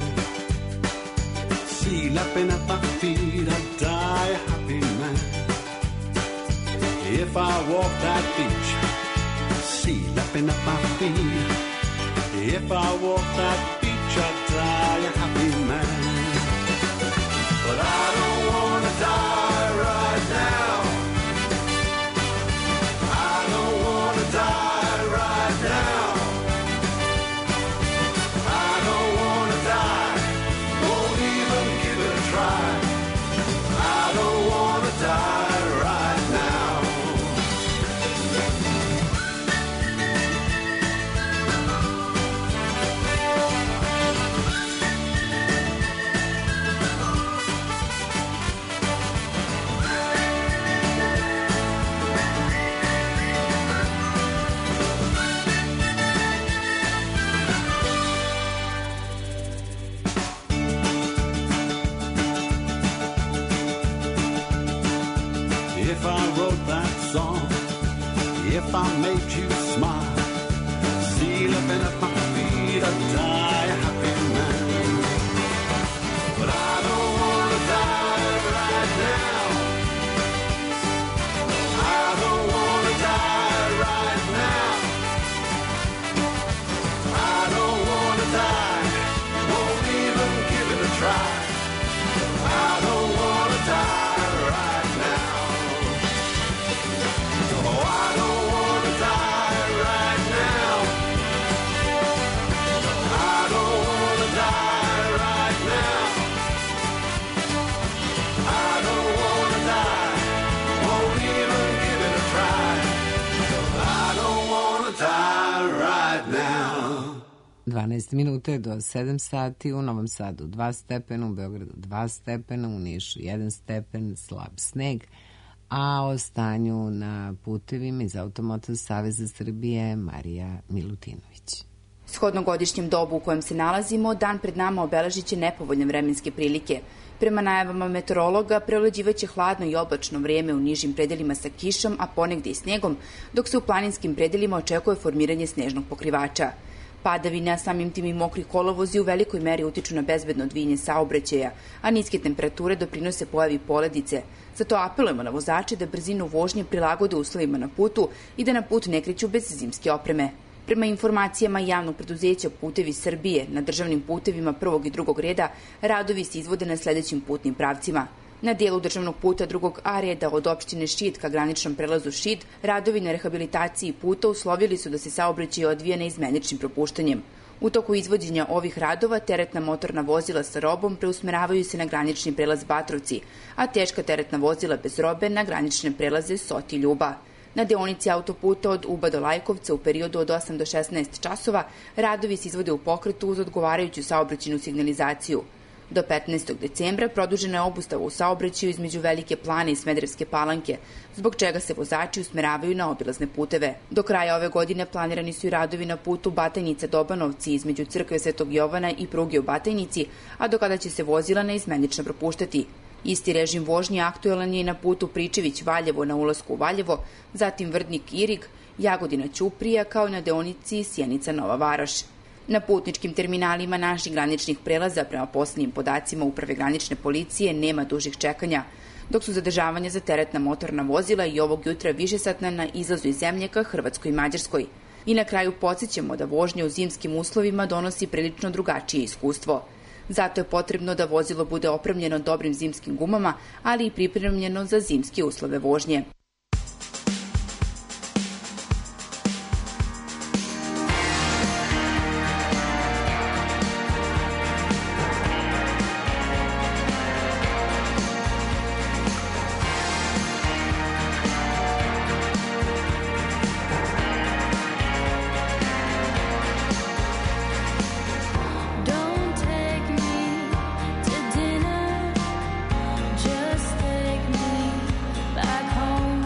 Sea lapping at my feet, I'd die a happy man. If I walk that beach, sea lapping at my feet. If I walk that beach, I'd die a happy man. But I don't want to die right now. I don't want to die right now. I don't want to die, won't even give it a try. I don't want to die right now. If I wrote that song, if I made you smile, seal up and at my feet, I'd die a happy man. But I don't wanna die right now. I don't wanna die right now. I don't wanna die, won't even give it a try. I don't wanna die right now. Oh, I don't wanna die right now. I don't wanna die right now. I don't wanna die, won't even give it a try. I don't wanna die right now. 12 minuta do 7 sati, u Novom Sadu 2 stepena, u Beogradu 2 stepena, u Nišu 1 stepen, slab sneg, a o stanju na putevima iz Automoto Saveza Srbije Marija Milutinović. Shodno godišnjem dobu u kojem se nalazimo, dan pred nama obeležit će nepovoljne vremenske prilike. Prema najavama meteorologa, preovlađivaće hladno i oblačno vreme u nižim predelima sa kišom, a ponegde i snegom, dok se u planinskim predelima očekuje formiranje snežnog pokrivača. Padavine, a samim tim i mokri kolovozi u velikoj meri utiču na bezbedno odvijanje saobraćaja, a niske temperature doprinose pojavi poledice. Zato apelujemo na vozače da brzinu vožnje prilagode uslovima na putu i da na put ne kreću bez zimske opreme. Prema informacijama javnog preduzeća Putevi Srbije, na državnim putevima prvog i drugog reda radovi se izvode na sledećim putnim pravcima. Na dijelu državnog puta drugog A reda od opštine Šid ka graničnom prelazu Šid, radovi na rehabilitaciji puta uslovili su da se saobraćaj odvija neizmeničnim propuštanjem. U toku izvođenja ovih radova teretna motorna vozila sa robom preusmeravaju se na granični prelaz Batrovci, a teška teretna vozila bez robe na granične prelaze Sot i Ljuba. Na deonici autoputa od Uba do Lajkovca u periodu od 8 do 16 časova radovi se izvode u pokretu uz odgovarajuću saobraćajnu signalizaciju. Do 15. decembra produžena je obustava u saobraćaju između Velike Plane i Smederevske Palanke, zbog čega se vozači usmeravaju na obilazne puteve. Do kraja ove godine planirani su i radovi na putu Batajnica-Dobanovci između Crkve Svetog Jovana i pruge u Batajnici, a do kada će se vozila neizmenično propuštati. Isti režim vožnje aktuelan je i na putu Pričević-Valjevo na ulasku u Valjevo, zatim Vrdnik-Irig, Jagodina-Ćuprija, kao i na deonici Sjenica-Nova Varoš. Na putničkim terminalima naših graničnih prelaza, prema poslednjim podacima Uprave granične policije, nema dužih čekanja, dok su zadržavanja za teretna motorna vozila i ovog jutra višesatna na izlazu iz zemlje ka Hrvatskoj i Mađarskoj. I na kraju podsjećamo da vožnja u zimskim uslovima donosi prilično drugačije iskustvo. Zato je potrebno da vozilo bude opremljeno dobrim zimskim gumama, ali i pripremljeno za zimske uslove vožnje. Don't take me to dinner, just take me back home.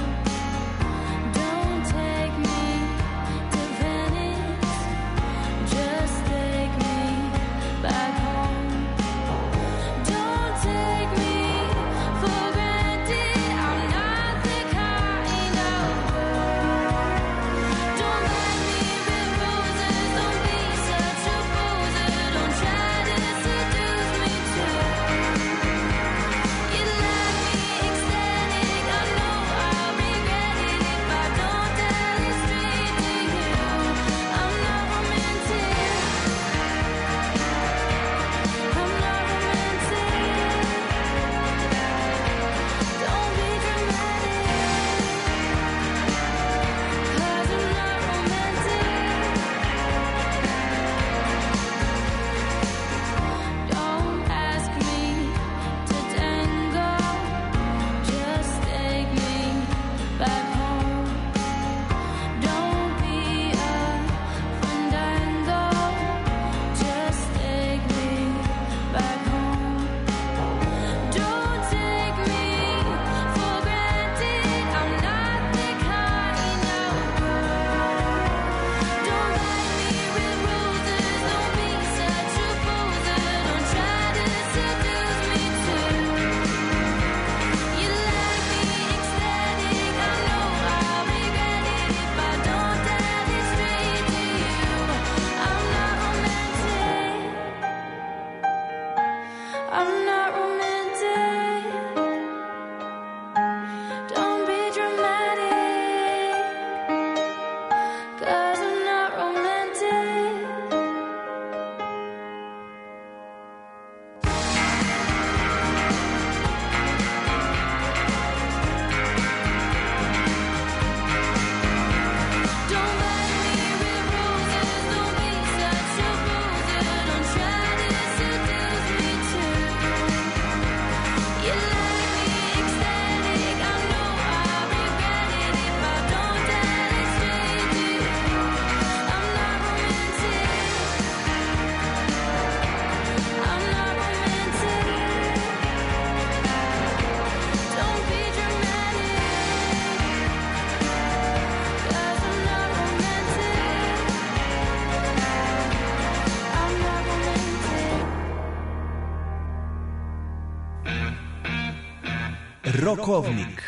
Rokovnik.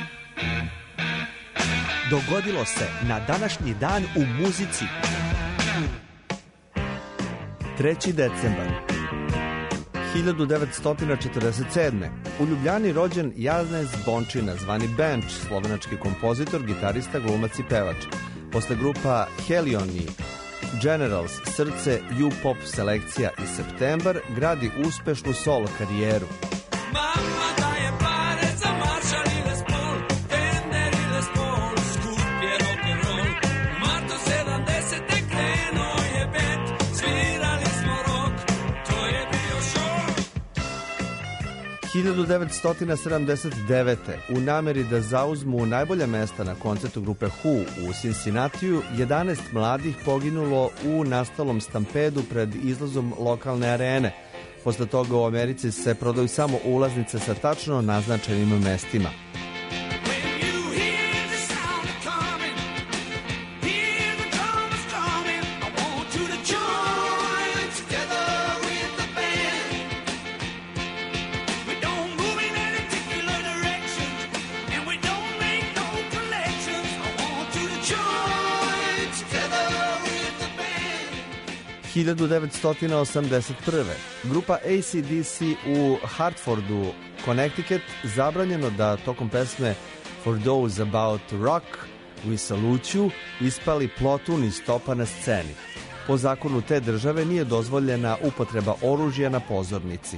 Dogodilo se na današnji dan u muzici. 3. decembar 1947. U Ljubljani rođen Janez Bončina, zvani Benč, slovenački kompozitor, gitarista, glumac i pevač. Posle grupa Helion i Generals, Srce, U-Pop selekcija i Septembar gradi uspešnu solo karijeru. Mama daje pare za Marshall i Les Paul, Fender i Les Paul, skup je rock'n'roll. Marto 70. krenuo je bend, svirali smo rock, to je bio šok. 1979. u nameri da zauzmu najbolja mesta na koncertu grupe Who u Cincinnatiju, 11 mladih poginulo u nastalom stampedu pred izlazom lokalne arene. Posle toga u Americi se prodaju samo ulaznice sa tačno naznačenim mestima. – 1981. Grupa AC/DC u Hartfordu, Connecticut, zabranjeno da tokom pesme For Those About Rock We Salute You ispali plotun i stopa na sceni. Po zakonu te države nije dozvoljena upotreba oružja na pozornici.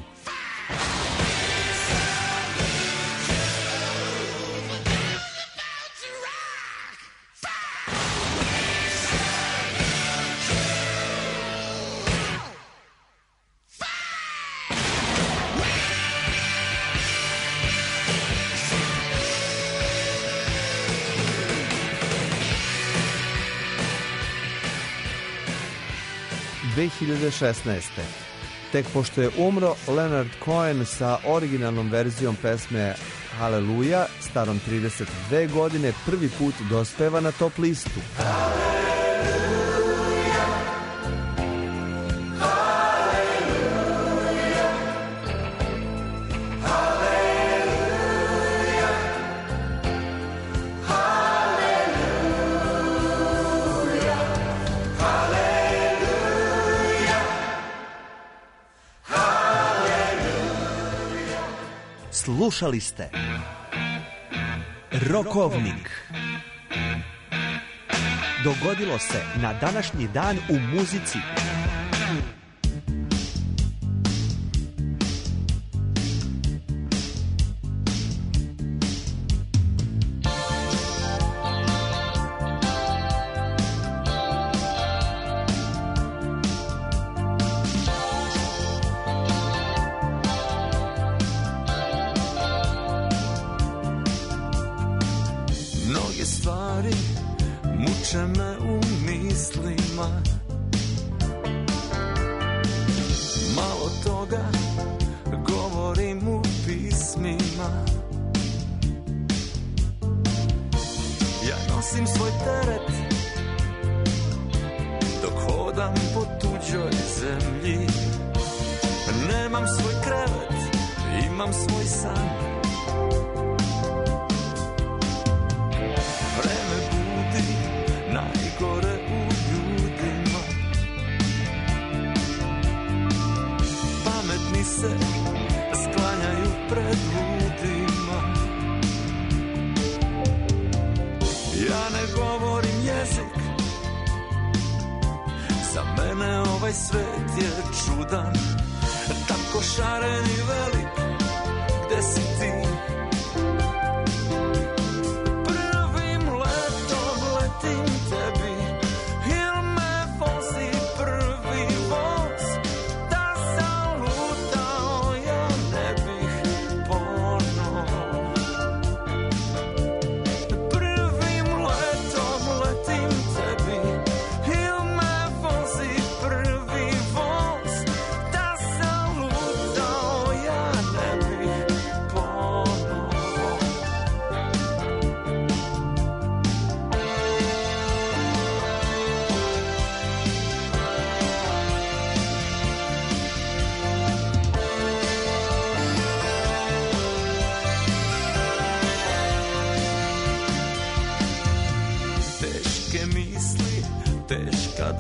– 2016. Tek pošto je umro, Leonard Cohen sa originalnom verzijom pesme Haleluja, starom 32 godine, prvi put dospeva na top listu. Slušali ste Rokovnik. Dogodilo se na današnji dan u muzici.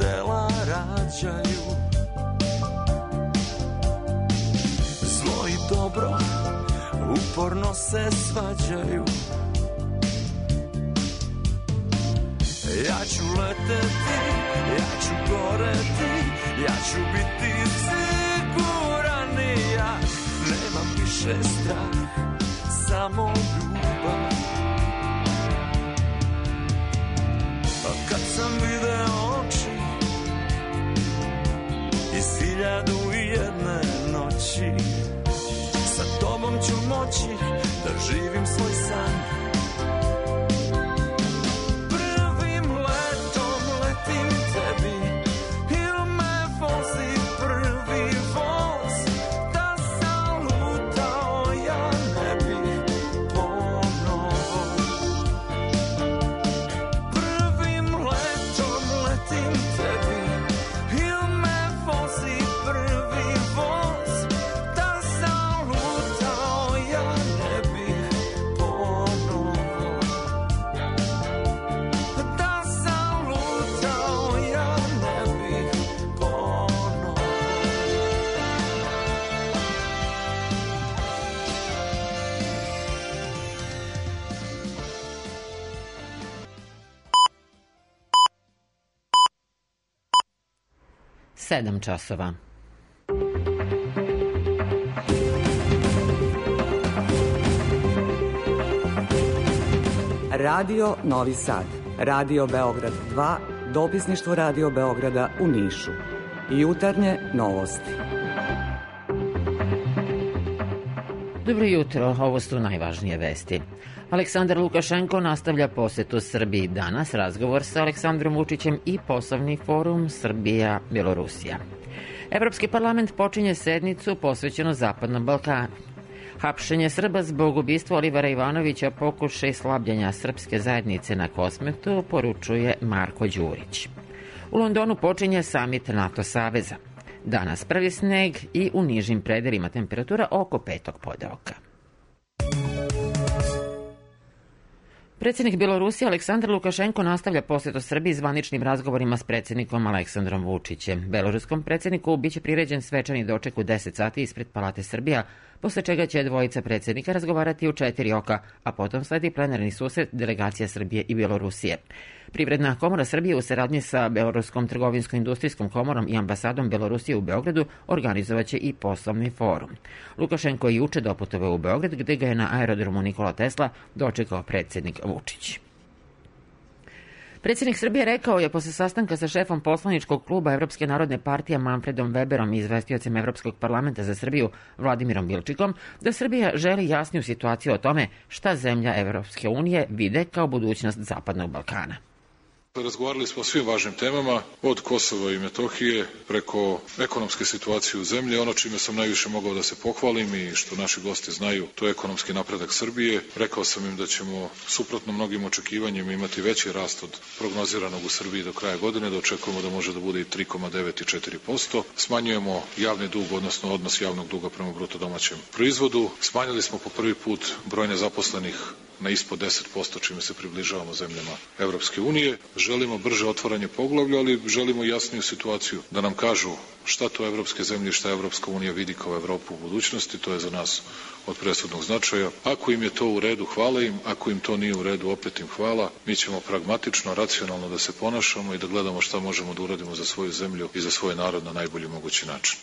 dela rađaju. Zlo i dobro uporno se svađaju. Ja ću leteti, ja ću goreti, ja ću biti siguran i ja. Nemam više strah, samo ljubav. A kad sam video oči iz 1001 noći, sa tobom ću moći da živim svoj san. Prvim letom letim tebi, il me vozi prvi voz, da sam lutao ja ne bi ponovo. Prvim letom letim tebi, il me vozi prvi voz, da sam lutao ja ne bi ponovo. Da sam lutao ja ne bi ponovo. Sedam časova. Radio Novi Sad, Radio Beograd 2, dopisništvo Radio Beograda u Nišu. Jutarnje novosti. Dobro jutro, ovo su najvažnije vesti. Aleksandar Lukašenko nastavlja posetu Srbiji danas, razgovor sa Aleksandrom Vučićem i poslovni forum Srbija-Belorusija. Evropski parlament počinje sednicu posvećenu Zapadnom Balkanu. Hapšenje Srba zbog ubistva Olivera Ivanovića, pokušaj slabljenja srpske zajednice na Kosmetu, poručuje Marko Đurić. U Londonu počinje samit NATO saveza. Danas prvi sneg i u nižim predelima temperatura oko 5. podeoka. Predsjednik Belorusije Aleksandar Lukašenko nastavlja posetu Srbiji zvaničnim razgovorima s predsjednikom Aleksandrom Vučićem. Beloruskom predsjedniku biće priređen svečani doček u 10 sati ispred Palate Srbija, posle čega će dvojica predsjednika razgovarati u 4 oka, a potom sledi plenarni susret delegacija Srbije i Belorusije. Privredna komora Srbije u saradnji sa Beloruskom trgovinsko-industrijskom komorom i ambasadom Belorusije u Beogradu organizovaće i poslovni forum. Lukašenko je juče doputovao u Beograd, gde ga je na aerodromu Nikola Tesla dočekao predsjednik Vučić. Predsjednik Srbije rekao je posle sastanka sa šefom poslaničkog kluba Evropske narodne partije Manfredom Weberom i izvestiocem Evropskog parlamenta za Srbiju Vladimirom Bilčikom da Srbija želi jasniju situaciju o tome šta zemlja Evropske unije vide kao budućnost Zapadnog Balkana. Razgovarali smo o svim važnim temama, od Kosova i Metohije preko ekonomske situacije u zemlji. Ono čime sam najviše mogao da se pohvalim i što naši gosti znaju, to je ekonomski napredak Srbije. Rekao sam im da ćemo, suprotno mnogim očekivanjima, imati veći rast od prognoziranog u Srbiji do kraja godine, da očekujemo da može da bude i 3,9 i 4%. Smanjujemo javni dug, odnosno odnos javnog duga prema bruto domaćem proizvodu. Smanjili smo po prvi put broj nezaposlenih na ispod 10%, čime se približavamo zemljama Evropske unije. Želimo brže otvaranje poglavlja, ali želimo jasniju situaciju, da nam kažu šta to evropske zemlje i šta Evropska unija vidi kao Evropu u budućnosti. To je za nas od presudnog značaja. Ako im je to u redu, hvala im. Ako im to nije u redu, opet im hvala. Mi ćemo pragmatično, racionalno da se ponašamo i da gledamo šta možemo da uradimo za svoju zemlju i za svoj narod na najbolji mogući način.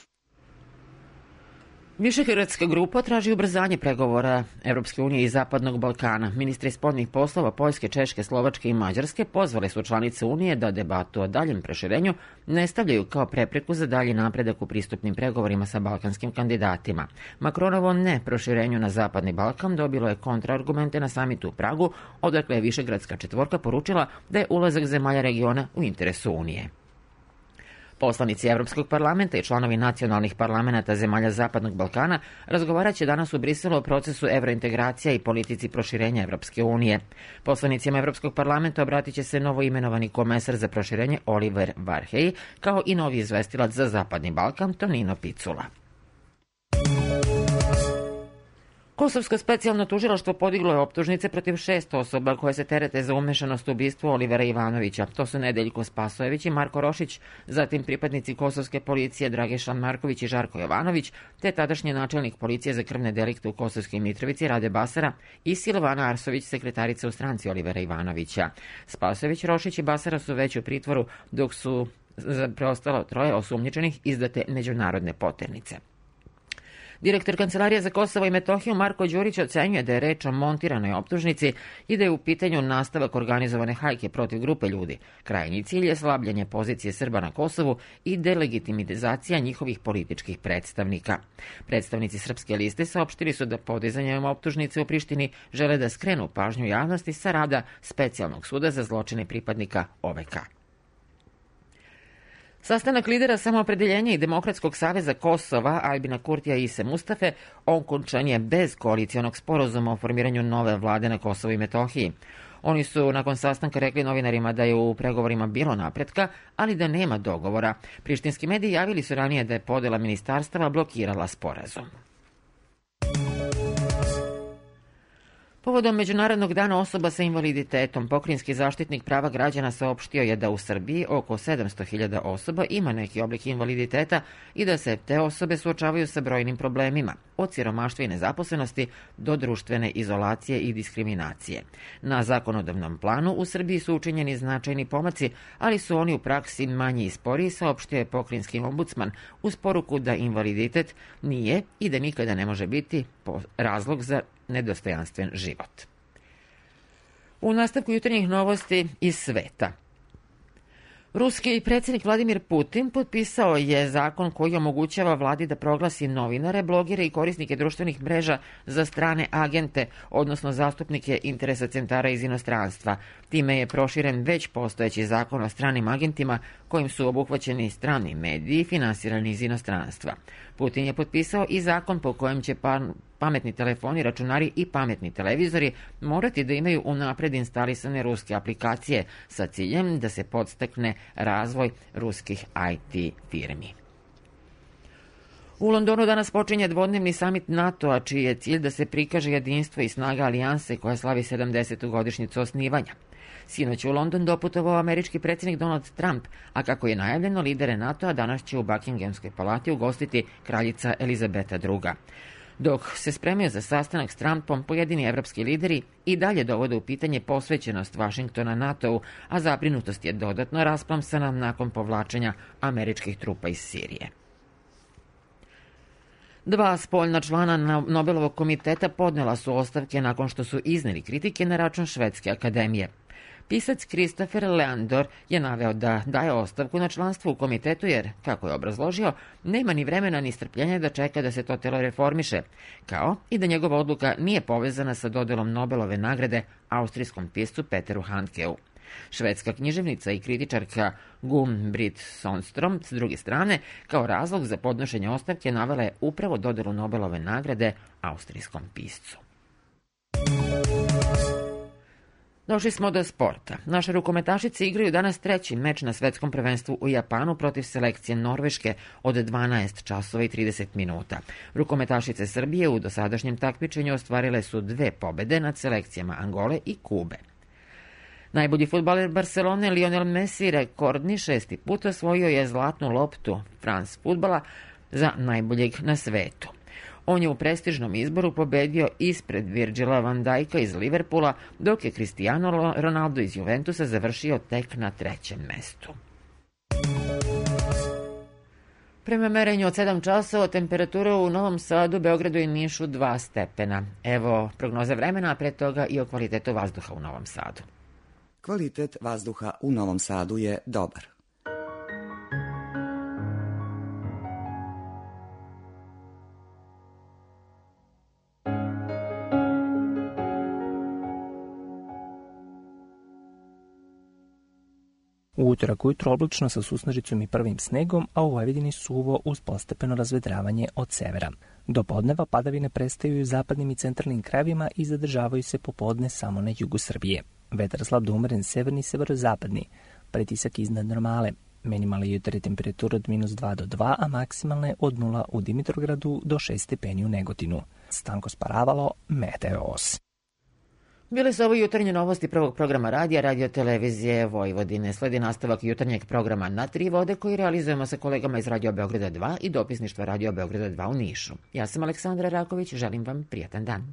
Višegradska grupa traži ubrzanje pregovora Evropske unije i Zapadnog Balkana. Ministri spoljnih poslova Poljske, Češke, Slovačke i Mađarske pozvali su članice Unije da debatu o daljem proširenju ne stavljaju kao prepreku za dalji napredak u pristupnim pregovorima sa balkanskim kandidatima. Makronovo ne proširenju na Zapadni Balkan dobilo je kontraargumente na samitu u Pragu, odakle je Višegradska četvorka poručila da je ulazak zemalja regiona u interesu Unije. Poslanici Evropskog parlamenta i članovi nacionalnih parlamenta zemalja Zapadnog Balkana razgovarat će danas u Briselu o procesu evrointegracija i politici proširenja Evropske unije. Poslanicima Evropskog parlamenta obratit će se novoimenovani komesar za proširenje Oliver Varhej, kao i novi izvestilac za Zapadni Balkan Tonino Picula. Kosovsko specijalno tužilaštvo podiglo je optužnice protiv 6 osoba koje se terete za umešanost u ubistvo Olivera Ivanovića. To su Nedeljko Spasojević i Marko Rošić, zatim pripadnici kosovske policije Dragiša Marković i Žarko Jovanović, te tadašnji načelnik policije za krvne delikte u Kosovskoj Mitrovici Rade Basara i Silovana Arsović, sekretarica u stranci Olivera Ivanovića. Spasojević, Rošić i Basara su već u pritvoru, dok su za preostalo 3 osumnjičenih izdate međunarodne poternice. Direktor Kancelarije za Kosovo i Metohiju Marko Đurić ocenjuje da je reč o montiranoj optužnici i da je u pitanju nastavak organizovane hajke protiv grupe ljudi. Krajnji cilj je slabljenje pozicije Srba na Kosovu i delegitimizacija njihovih političkih predstavnika. Predstavnici Srpske liste saopštili su da podizanjem optužnice u Prištini žele da skrenu pažnju javnosti sa rada Specijalnog suda za zločine pripadnika OVK. Sastanak lidera Samoopredeljenja i Demokratskog saveza Kosova Albina Kurtija i Ise Mustafe okončan je bez koalicionog sporazuma o formiranju nove vlade na Kosovu i Metohiji. Oni su nakon sastanka rekli novinarima da je u pregovorima bilo napretka, ali da nema dogovora. Prištinski mediji javili su ranije da je podela ministarstava blokirala sporazum. Povodom Međunarodnog dana osoba sa invaliditetom, pokrajinski zaštitnik prava građana saopštio je da u Srbiji oko 700.000 osoba ima neki oblik invaliditeta i da se te osobe suočavaju sa brojnim problemima, od siromaštva i nezaposlenosti do društvene izolacije i diskriminacije. Na zakonodavnom planu u Srbiji su učinjeni značajni pomaci, ali su oni u praksi manji i sporiji, saopštio je pokrajinski ombudsman uz poruku da invaliditet nije i da nikada ne može biti razlog za nedostojanstven život. U nastavku jutarnjih novosti iz sveta. Ruski predsjednik Vladimir Putin potpisao je zakon koji omogućava vladi da proglasi novinare, blogere i korisnike društvenih mreža za strane agente, odnosno zastupnike interesa centara iz inostranstva. Time je proširen već postojeći zakon o stranim agentima kojim su obuhvaćeni strani mediji finansirani iz inostranstva. Putin je potpisao i zakon po kojem će pametni telefoni, računari i pametni televizori morati da imaju unapred instalisane ruske aplikacije sa ciljem da se podstakne razvoj ruskih IT firmi. U Londonu danas počinje dvodnevni samit NATO-a, čiji je cilj da se prikaže jedinstvo i snaga alijanse koja slavi 70. godišnjicu osnivanja. Sinoć u London doputovao američki predsjednik Donald Trump, a kako je najavljeno, lidere NATO-a danas će u Buckinghamskoj palati ugostiti kraljica Elizabeta II. Dok se spremaju za sastanak s Trumpom, pojedini evropski lideri i dalje dovode u pitanje posvećenost Vašingtona NATO-u, a zabrinutost je dodatno rasplamsana nakon povlačenja američkih trupa iz Sirije. 2 spoljna člana Nobelovog komiteta podnela su ostavke nakon što su izneli kritike na račun Švedske akademije. Pisac Christopher Leandor je naveo da daje ostavku na članstvo u komitetu jer, kako je obrazložio, nema ni vremena ni strpljenja da čeka da se to telo reformiše, kao i da njegova odluka nije povezana sa dodelom Nobelove nagrade austrijskom piscu Peteru Handkeu. Švedska književnica i kritičarka Gun-Britt Sundström, s druge strane, kao razlog za podnošenje ostavke navela je upravo dodelu Nobelove nagrade austrijskom piscu. Došli smo do sporta. Naše rukometašice igraju danas 3. meč na svetskom prvenstvu u Japanu protiv selekcije Norveške od 12 časova i 30 minuta. Rukometašice Srbije u dosadašnjem takmičenju ostvarile su 2 pobede nad selekcijama Angole i Kube. Najbolji fudbaler Barcelone Lionel Messi rekordni 6. put osvojio je zlatnu loptu France fudbala za najboljeg na svetu. On je u prestižnom izboru pobedio ispred Virgila van Dijka iz Liverpoola, dok je Cristiano Ronaldo iz Juventusa završio tek na 3. mestu. Prema merenju od 7 časova temperatura u Novom Sadu, Beogradu i Nišu 2 stepena. Evo prognoza vremena, a pre toga i o kvalitetu vazduha u Novom Sadu. Kvalitet vazduha u Novom Sadu je dobar. U utorak ujutro oblačno sa susnežicom i prvim snegom, a u Vojvodini suvo uz postepeno razvedravanje od severa. Do podneva padavine prestaju u zapadnim i centralnim krajevima i zadržavaju se popodne samo na jugu Srbije. Vetar slab do umeren severni i severozapadni, pritisak iznad normale. Minimalne jutarnje temperature od -2 do 2, a maksimalne od 0 u Dimitrovgradu do 6 stepeni u Negotinu. Stanko Sparavalo, Meteos. Bile su ovo jutarnje novosti prvog programa radija, radio televizije Vojvodine. Sledi nastavak jutarnjeg programa Na tri vode koji realizujemo sa kolegama iz Radio Beograda 2 i dopisništva Radio Beograda 2 u Nišu. Ja sam Aleksandra Raković, želim vam prijatan dan.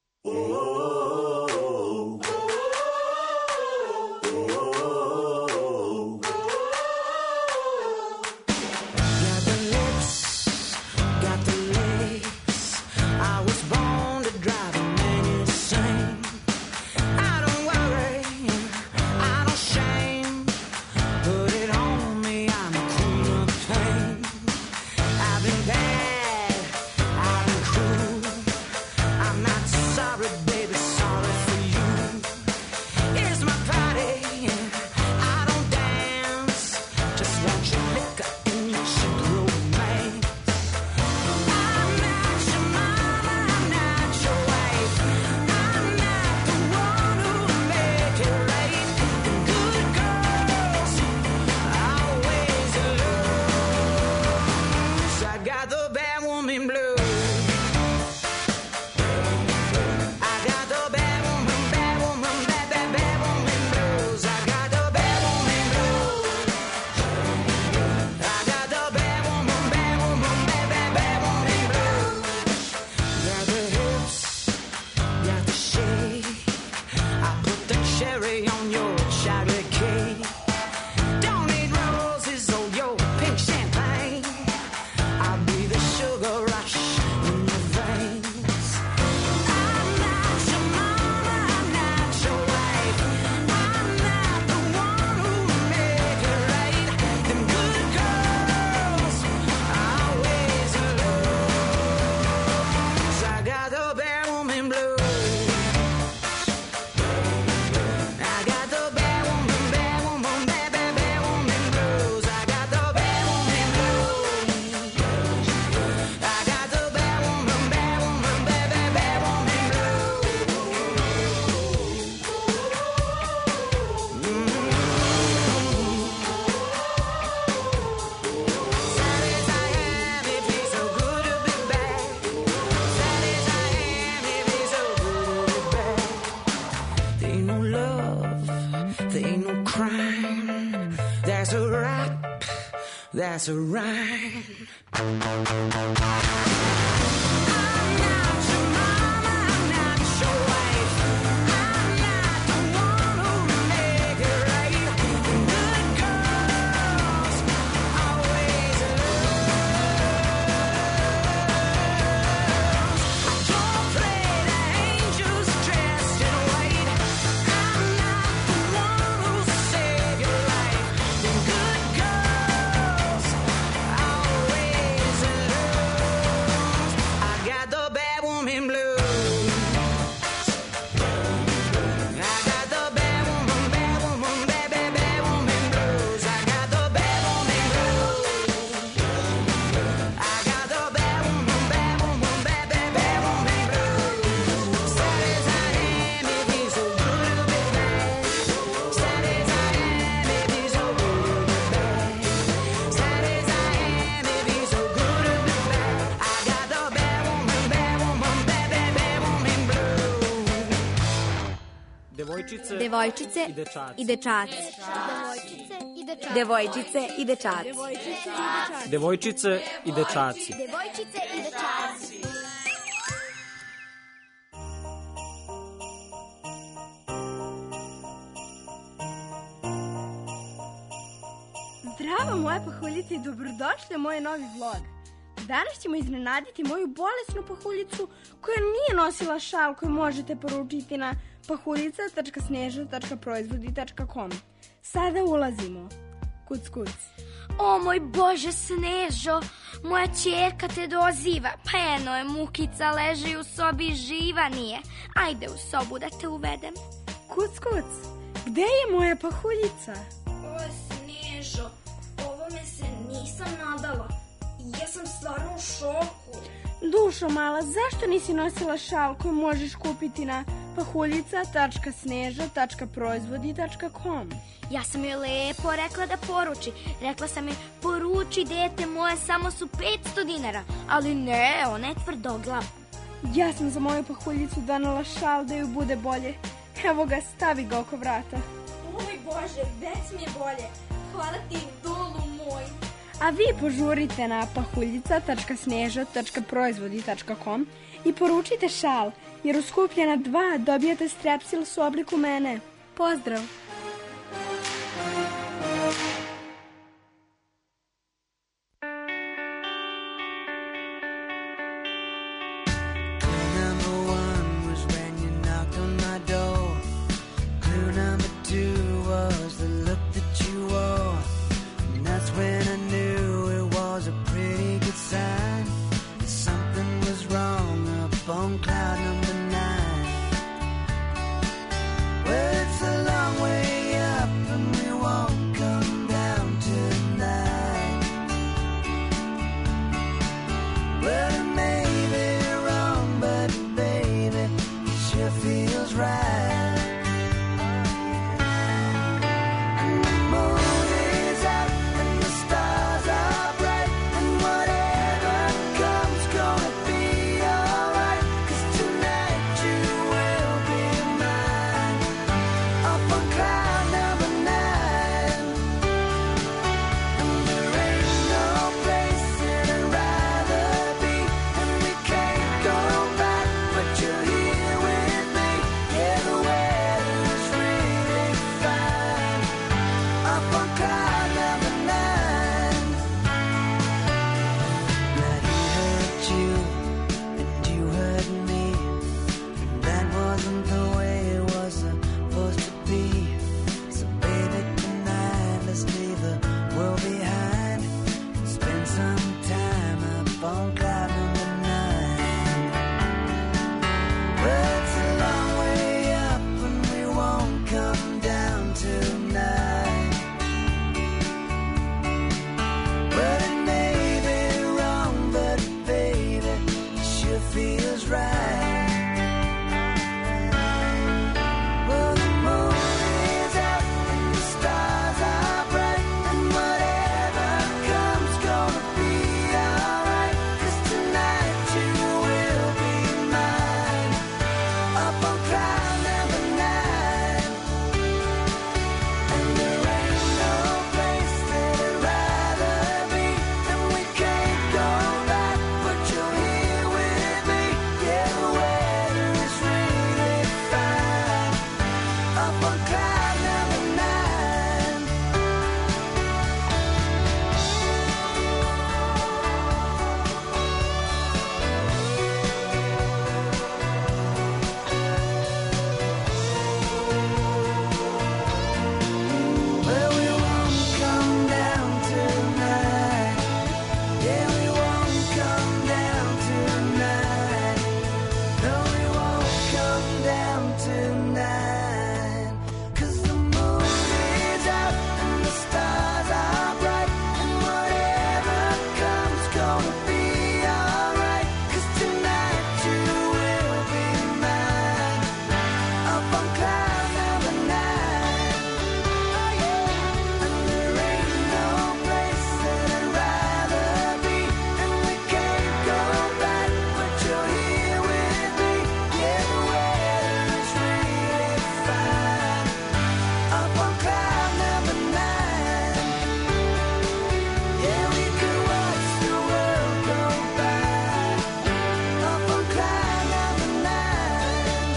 That's a rhyme. Devojčice i dečaci. Devojčice i dečaci. Devojčice i dečaci. Devojčice i dečaci. Zdravo moje pahuljice i dobrodošli u moj novi vlog. Danas ćemo iznenaditi moju bolesnu pahuljicu koja nije nosila šal koju možete poručiti na pahuljica.sneža.proizvodi.com. Sada ulazimo. Kuc, kuc. O moj Bože, Snežo, moja ćerka te doziva. Pa eno je mukica, leži u sobi, živa nije. Ajde u sobu da te uvedem. Kuc, kuc. Gde je moja pahuljica? O, Snežo, ovome se nisam nadala. Ja sam stvarno u šoku. Dušo mala, zašto nisi nosila šal koju možeš kupiti na pahuljica.sneža.proizvodi.com? Ja sam joj lepo rekla da poruči. Rekla sam joj, poruči dete moje, samo su 500 dinara. Ali ne, ona je tvrdoglav. Ja sam za moju pahuljicu donela šal da ju bude bolje. Evo ga, stavi ga oko vrata. Oj Bože, već mi je bolje. Hvala ti, dolu moj. A vi požurite na pahuljica.sneža.proizvodi.com i poručite šal, jer u skupljena 2 dobijete strepsils u obliku mene. Pozdrav! Number 1 was when you knocked on my door. Clue number 2 was the look that you wore. And that's when I knew it was a pretty good sign that something was wrong up on cloud number 9. Well, it's a long way up and we won't come down tonight. Well, it may be wrong, but baby, it sure feels right. And the moon is out and the stars are bright, and whatever comes gonna be alright. 'Cause tonight you will be mine, up on cloud number 9. And there ain't no place that I'd rather be, and we can't go back, but you're here with me. Yeah, the weather is really fine, up on cloud number 9. Now he hurt you, and you hurt me, and that wasn't the way it was supposed to be. So baby, tonight let's leave the world behind and spend some time up on cloud number 9. Well, it's a long way up and we won't come down tonight. Well, it may be wrong, but baby, it sure feels right. Well, the moon is out and the stars are bright, and whatever comes gonna be alright. 'Cause tonight you will be mine, up on cloud number 9. And there ain't no place that I'd rather be, and we can't go back, but you're here with me. Yeah, the weather is really fine, up on cloud number 9. Well, we won't come down tonight. Yeah, we won't come down tonight. No, we won't come down tonight. 'Cause the moon is out and the stars are bright, and whatever comes gonna be alright. 'Cause tonight you will be mine, up on cloud number 9. Oh yeah, and there ain't no place that I'd rather be, and we can't go back, but you're here with me. Yeah, the weather is really fine, up on cloud number 9. Yeah, we could watch the world go by, up on cloud number 9.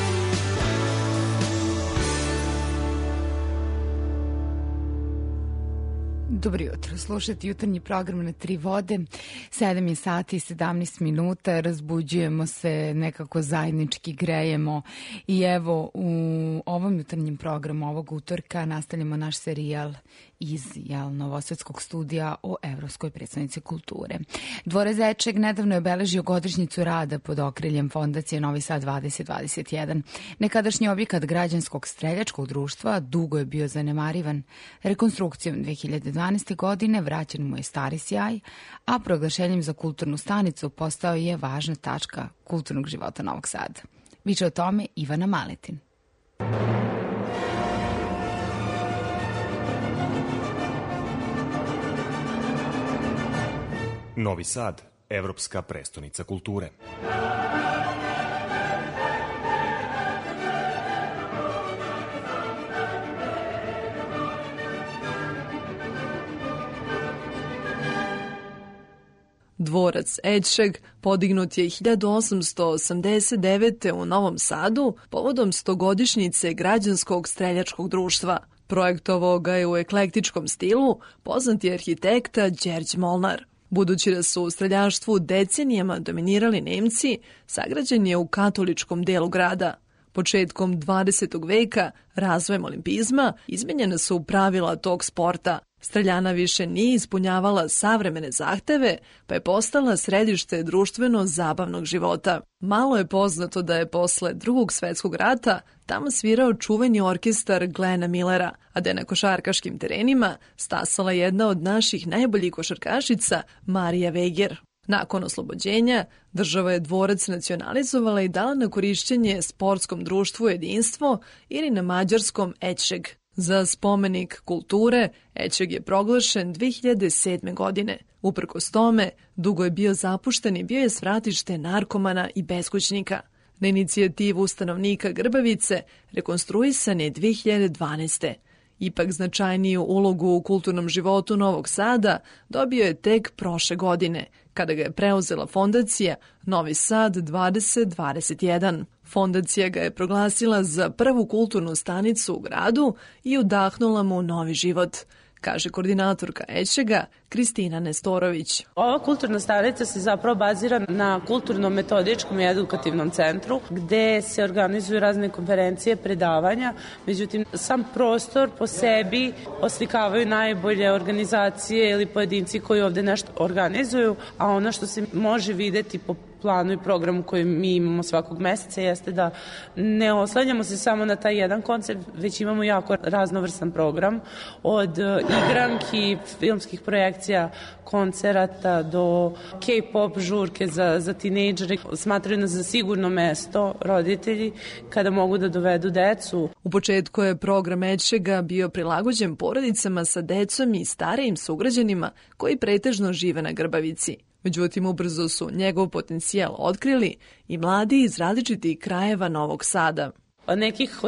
Dobro jutro, slušajte jutarnji program na 3 vode, 7 je sati i 17 minuta, razbuđujemo se, nekako zajednički grejemo i evo u ovom jutarnjem programu ovog utorka nastavljamo naš serijal iz Novosadskog studija o evropskoj predstavnici kulture. Dvore Zečeg nedavno je obeležio godišnjicu rada pod okriljem Fondacije Novi Sad 2021. Nekadašnji objekat građanskog streljačkog društva dugo je bio zanemarivan. Rekonstrukcijom 2012. godine vraćen mu je stari sjaj, a proglašenjem za kulturnu stanicu postao je važna tačka kulturnog života Novog Sada. Više o tome Ivana Maletin. Novi Sad, evropska prestonica kulture. Dvorac Ećeg podignut je 1889. u Novom Sadu povodom 100-godišnjice Građanskog streljačkog društva. Projektovao ga je u eklektičkom stilu poznati arhitekta Đerđ Molnar. Budući da su u streljaštvu decenijama dominirali Nemci, sagrađen je u katoličkom delu grada. Početkom 20. veka, razvojem olimpizma, izmenjena su pravila tog sporta. Streljana više nije ispunjavala savremene zahteve, pa je postala središte društveno-zabavnog života. Malo je poznato da je posle Drugog svetskog rata tamo svirao čuveni orkestar Glena Millera, a da je na košarkaškim terenima stasala jedna od naših najboljih košarkašica, Marija Veger. Nakon oslobođenja, država je dvorac nacionalizovala i dala na korišćenje sportskom društvu Jedinstvo ili na mađarskom Ećeg. Za spomenik kulture, Ećeg je proglašen 2007. godine. Uprkos tome, dugo je bio zapušten i bio je svratište narkomana i beskućnika. Na inicijativu stanovnika Grbavice rekonstruisan je 2012. Ipak značajniju ulogu u kulturnom životu Novog Sada dobio je tek prošle godine, kada ga je preuzela fondacija Novi Sad 2021. Fondacija ga je proglasila za prvu kulturnu stanicu u gradu i udahnula mu novi život, kaže koordinatorka Ećega Kristina Nestorović. Ova kulturna stanica se zapravo bazira na kulturno-metodičkom i edukativnom centru gde se organizuju razne konferencije, predavanja. Međutim, sam prostor po sebi oslikavaju najbolje organizacije ili pojedinci koji ovde nešto organizuju, a ono što se može videti po planu i programu koji mi imamo svakog meseca jeste da ne oslanjamo se samo na taj jedan koncert, već imamo jako raznovrstan program od igranki, filmskih projekcija, koncerata do K-pop žurke za tinejdžere. Smatraju nas za sigurno mesto roditelji kada mogu da dovedu decu. U početku je program Ećega bio prilagođen porodicama sa decom i starijim sugrađanima koji pretežno žive na Grbavici. Međutim, ubrzo su njegov potencijal otkrili i mladi iz različitih krajeva Novog Sada. Nekih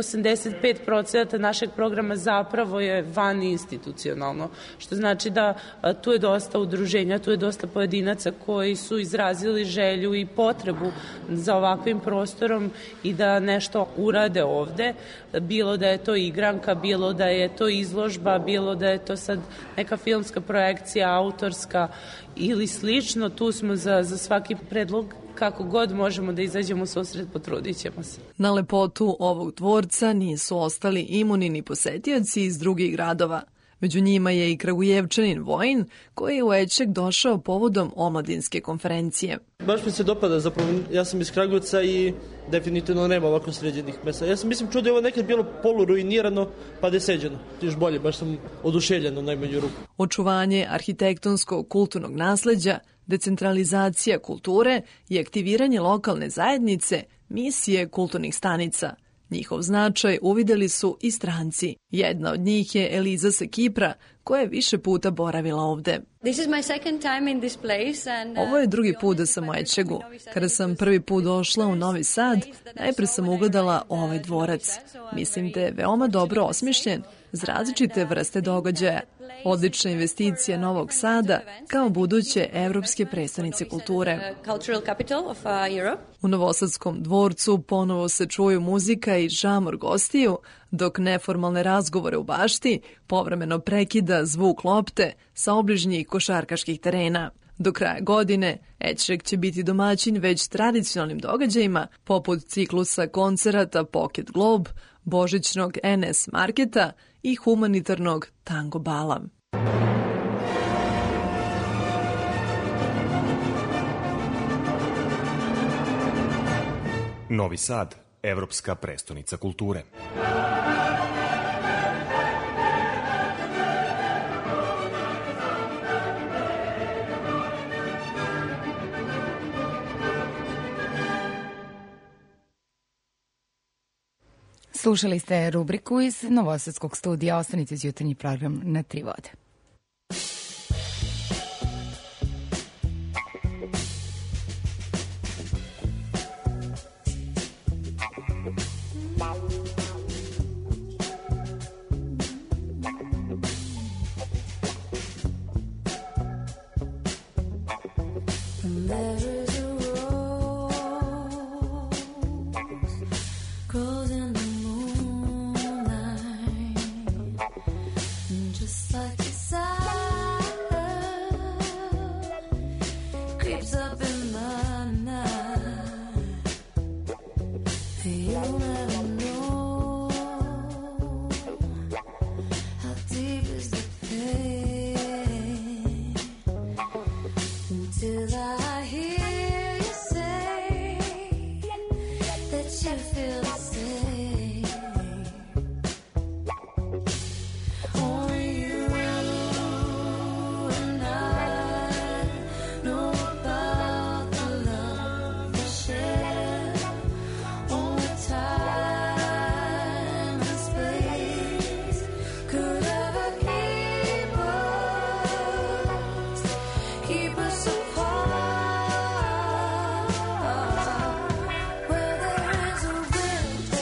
85% našeg programa zapravo je van institucionalno, što znači da tu je dosta udruženja, tu je dosta pojedinaca koji su izrazili želju i potrebu za ovakvim prostorom i da nešto urade ovde, bilo da je to igranka, bilo da je to izložba, bilo da je to sad neka filmska projekcija, autorska ili slično. Tu smo za svaki predlog. Kako god možemo da izađemo u susret, potrudit ćemo se. Na lepotu ovog dvorca nisu ostali imuni ni posetioci iz drugih gradova. Među njima je i Kragujevčanin Vojin, koji je u Ećeg došao povodom omladinske konferencije. Baš mi se dopada, zapravo ja sam iz Kragujevca i definitivno nema ovako sređenih mesta. Ja sam čuo da je ovo nekad bilo poluruinirano pa da je seđeno. Još bolje, baš sam oduševljen u najmanju ruku. Očuvanje arhitektonskog kulturnog nasleđa, decentralizacija kulture i aktiviranje lokalne zajednice misije kulturnih stanica. Njihov značaj uvideli su i stranci. Jedna od njih je Eliza sa Kipra, koja je više puta boravila ovde. Ovo je drugi put da sam u Ećegu. Kada sam prvi put došla u Novi Sad, najpre sam ugledala ovaj dvorac. Mislim da je veoma dobro osmišljen za različite vrste događaja. Odlična investicija Novog Sada kao buduće evropske prestonice kulture. U Novosadskom dvorcu ponovo se čuju muzika i žamor gostiju, dok neformalne razgovore u bašti povremeno prekida zvuk lopte sa obližnjih košarkaških terena. Do kraja godine Ećeg će biti domaćin već tradicionalnim događajima poput ciklusa koncerata Pocket Globe, božićnog NS marketa i humanitarnog tango bala. Novi Sad, evropska prestonica kulture. Slušali ste rubriku iz Novosadskog studija. Ostanite uz jutarnji program na Tri vode. grows in the moonlight, just like desire creeps up in my night. You'll never know how deep is the pain until I hear you say that you feel the same. Only you and I know about the love we share. Only time and space could ever keep us apart. Where there is a will,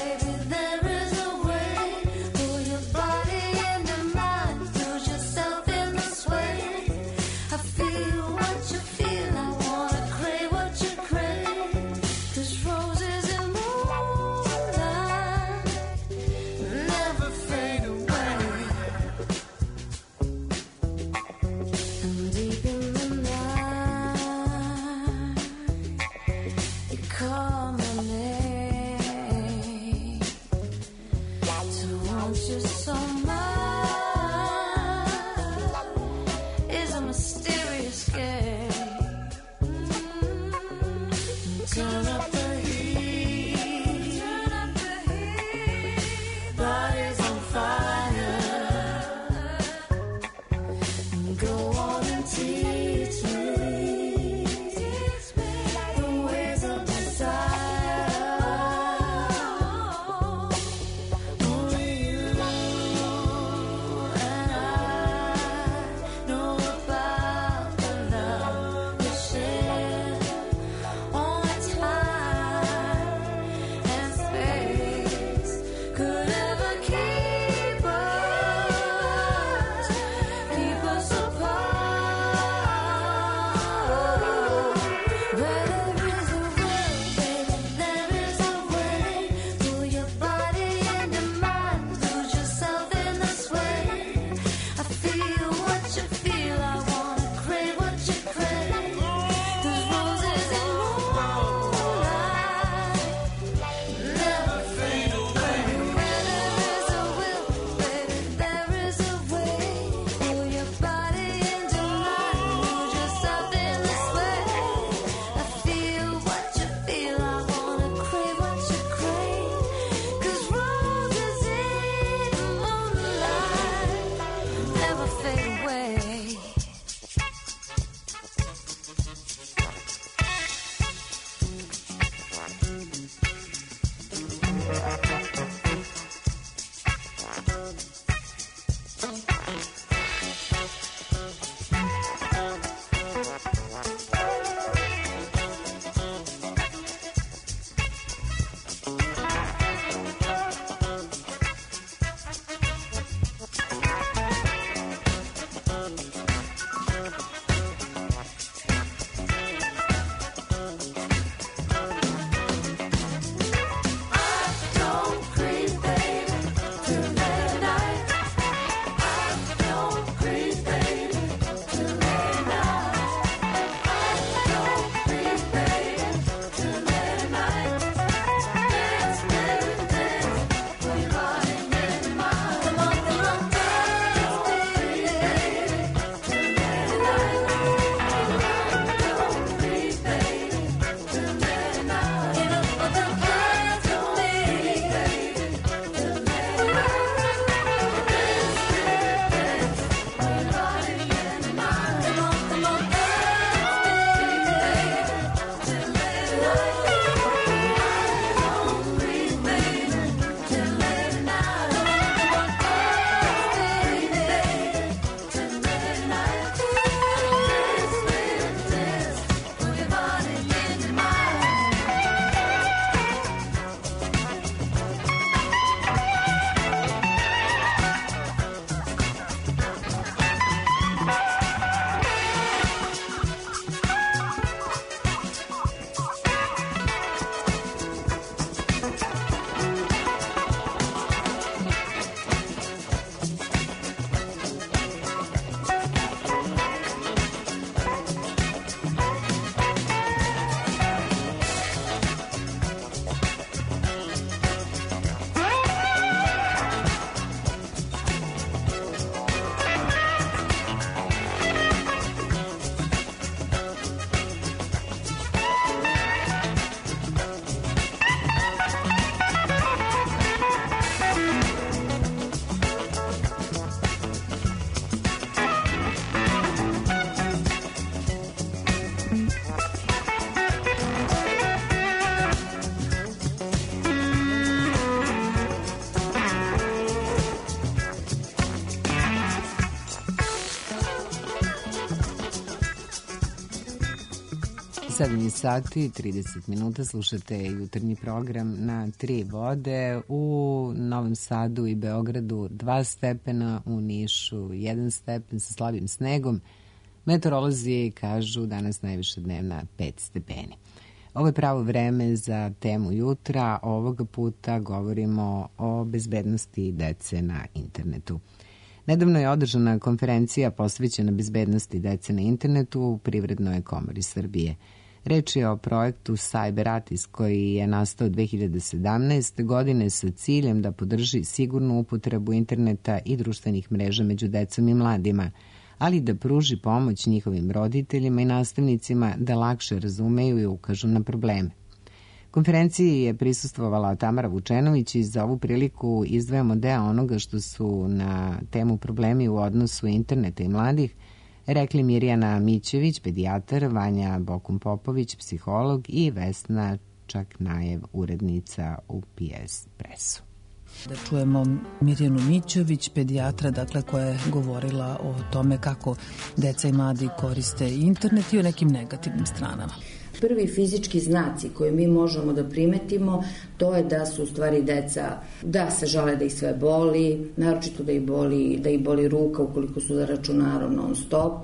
7 sati i 30 minuta, slušate jutarnji program na 3 vode. U Novom Sadu i Beogradu 2 stepena, u Nišu 1 stepen sa slabim snegom. Meteorolozi kažu danas najviša dnevna 5 stepeni. Ovo je pravo vreme za temu jutra. Ovoga puta govorimo o bezbednosti dece na internetu. Nedavno je održana konferencija posvećena bezbednosti dece na internetu u Privrednoj komori Srbije. Reč je o projektu Cyberatis koji je nastao 2017. godine sa ciljem da podrži sigurnu upotrebu interneta i društvenih mreža među decom i mladima, ali da pruži pomoć njihovim roditeljima i nastavnicima da lakše razumeju i ukažu na probleme. Konferenciji je prisustvovala Tamara Vučenović i za ovu priliku izdvajamo deo onoga što su na temu problemi u odnosu interneta i mladih rekli Mirjana Mićević, pedijatar, Vanja Bokun-Popović, psiholog i Vesna Čaknajev, urednica u PS Pressu. Da čujemo Mirjanu Mićović, pedijatra, dakle, koja je govorila o tome kako deca i mladi koriste internet i o nekim negativnim stranama. Prvi fizički znaci koje mi možemo da primetimo, to je da su u stvari deca, da se žale da ih sve boli, naročito da ih boli ruka ukoliko su za računarom non stop,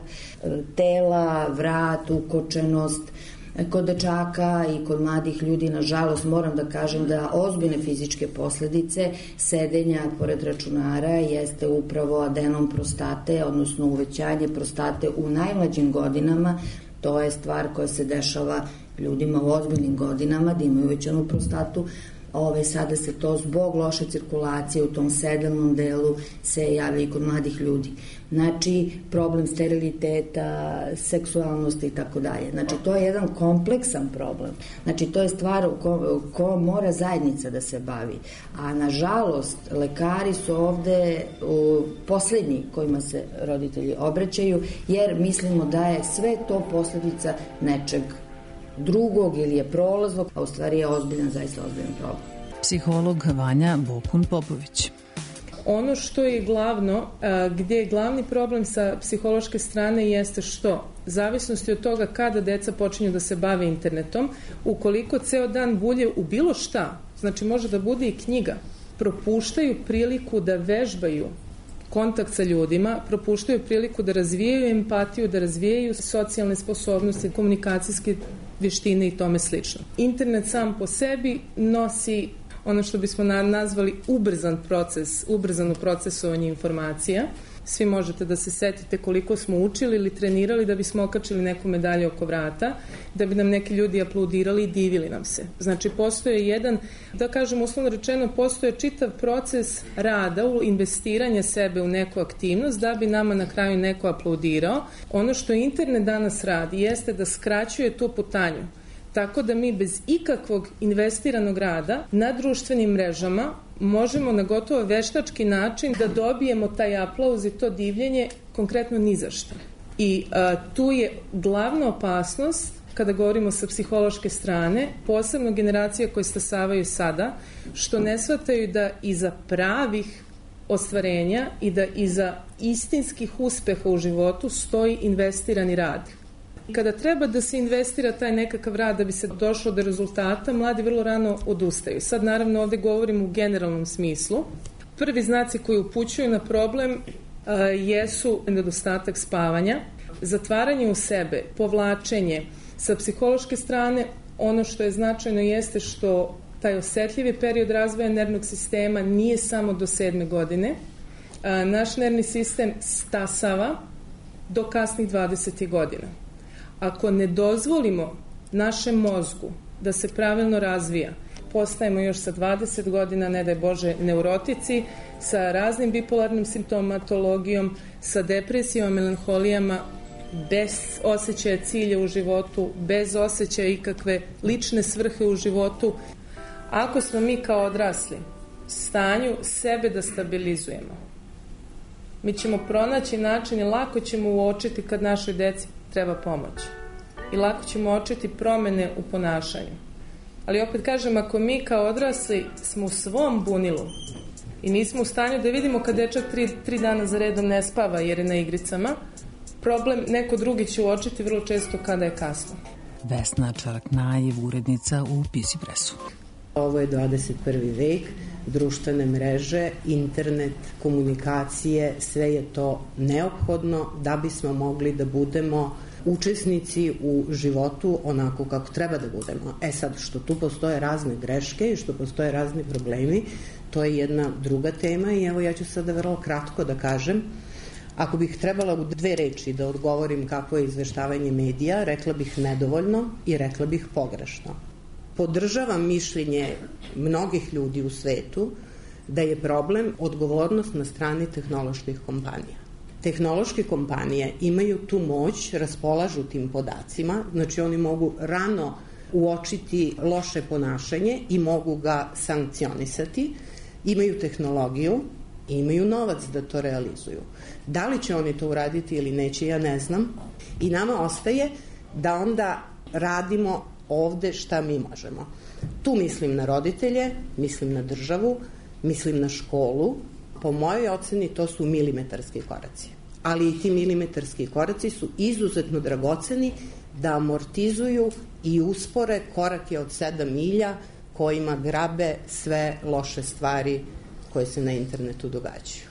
tela, vrat, ukočenost. Kod dečaka i kod mladih ljudi, nažalost, moram da kažem da ozbiljne fizičke posledice sedenja pored računara jeste upravo adenom prostate, odnosno uvećanje prostate u najmlađim godinama. To je stvar koja se dešava ljudima u ozbiljnim godinama, da imaju uvećanu prostatu. Sada se to zbog loše cirkulacije u tom sedalnom delu se javlja i kod mladih ljudi. Znači, problem steriliteta, seksualnosti i tako dalje. Znači, to je jedan kompleksan problem. Znači, to je stvar ko mora zajednica da se bavi. A, nažalost, lekari su ovde poslednji kojima se roditelji obraćaju, jer mislimo da je sve to posledica nečeg drugog ili je prolaznog, a u stvari je ozbiljan, zaista ozbiljan problem. Psiholog Vanja Bokun-Popović. Ono što je glavno, gdje je glavni problem sa psihološke strane jeste što zavisnosti od toga kada deca počinju da se bave internetom, ukoliko ceo dan bulje u bilo šta, znači može da bude i knjiga, propuštaju priliku da vežbaju kontakt sa ljudima, propuštaju priliku da razvijaju empatiju, da razvijaju socijalne sposobnosti, komunikacijske vještine i tome slično. Internet sam po sebi nosi ono što bismo nazvali ubrzano procesovanje informacija. Svi možete da se setite koliko smo učili ili trenirali da bismo okačili neku medalju oko vrata, da bi nam neki ljudi aplaudirali i divili nam se. Znači, postoje jedan, da kažem uslovno rečeno, postoje čitav proces rada, investiranja sebe u neku aktivnost da bi nama na kraju neko aplaudirao. Ono što internet danas radi jeste da skraćuje tu putanju. Tako da mi bez ikakvog investiranog rada na društvenim mrežama možemo na gotovo veštački način da dobijemo taj aplauz i to divljenje konkretno ni za šta. I tu je glavna opasnost kada govorimo sa psihološke strane, posebno generacija koje stasavaju sada, što ne shvataju da iza pravih ostvarenja i da iza istinskih uspeha u životu stoji investirani rad. Kada treba da se investira taj nekakav rad da bi se došlo do rezultata, mladi vrlo rano odustaju. Sad naravno ovde govorim u generalnom smislu. Prvi znaci koji upućuju na problem jesu nedostatak spavanja, zatvaranje u sebe, povlačenje. Sa psihološke strane ono što je značajno jeste što taj osetljivi period razvoja nervnog sistema nije samo do 7. godine. Naš nervni sistem stasava do kasnih 20. godina. Ako ne dozvolimo našem mozgu da se pravilno razvija, postajemo još sa 20 godina, ne daj Bože, neurotici, sa raznim bipolarnim simptomatologijom, sa depresijom, melanholijama, bez osjećaja cilja u životu, bez osjećaja ikakve lične svrhe u životu. Ako smo mi kao odrasli u stanju sebe da stabilizujemo, mi ćemo pronaći način i lako ćemo uočiti kad našoj deci treba pomoć. I lako ćemo uočiti promene u ponašanju. Ali opet kažem, ako mi kao odrasli smo u svom bunilu i nismo u stanju da vidimo kad dečak 3 dana za redom ne spava jer je na igricama, problem neko drugi će uočiti vrlo često kada je kasno. Vesna Čarak-Najev, urednica u PC Pressu. Ovo je 21. vek, društvene mreže, internet, komunikacije, sve je to neophodno da bismo mogli da budemo učesnici u životu onako kako treba da budemo. Sad, što tu postoje razne greške i što postoje razni problemi, to je jedna druga tema i evo ja ću sada vrlo kratko da kažem. Ako bih trebala u 2 reči da odgovorim kako je izveštavanje medija, rekla bih nedovoljno i rekla bih pogrešno. Podržavam mišljenje mnogih ljudi u svetu da je problem odgovornost na strani tehnoloških kompanija. Tehnološke kompanije imaju tu moć, raspolažu tim podacima, znači oni mogu rano uočiti loše ponašanje i mogu ga sankcionisati, imaju tehnologiju i imaju novac da to realizuju. Da li će oni to uraditi ili neće, ja ne znam. I nama ostaje da onda radimo ovde šta mi možemo. Tu mislim na roditelje, mislim na državu, mislim na školu. Po mojoj oceni to su milimetarski koraci. Ali i ti milimetarski koraci su izuzetno dragoceni da amortizuju i uspore korake od 7 milja kojima grabe sve loše stvari koje se na internetu događaju.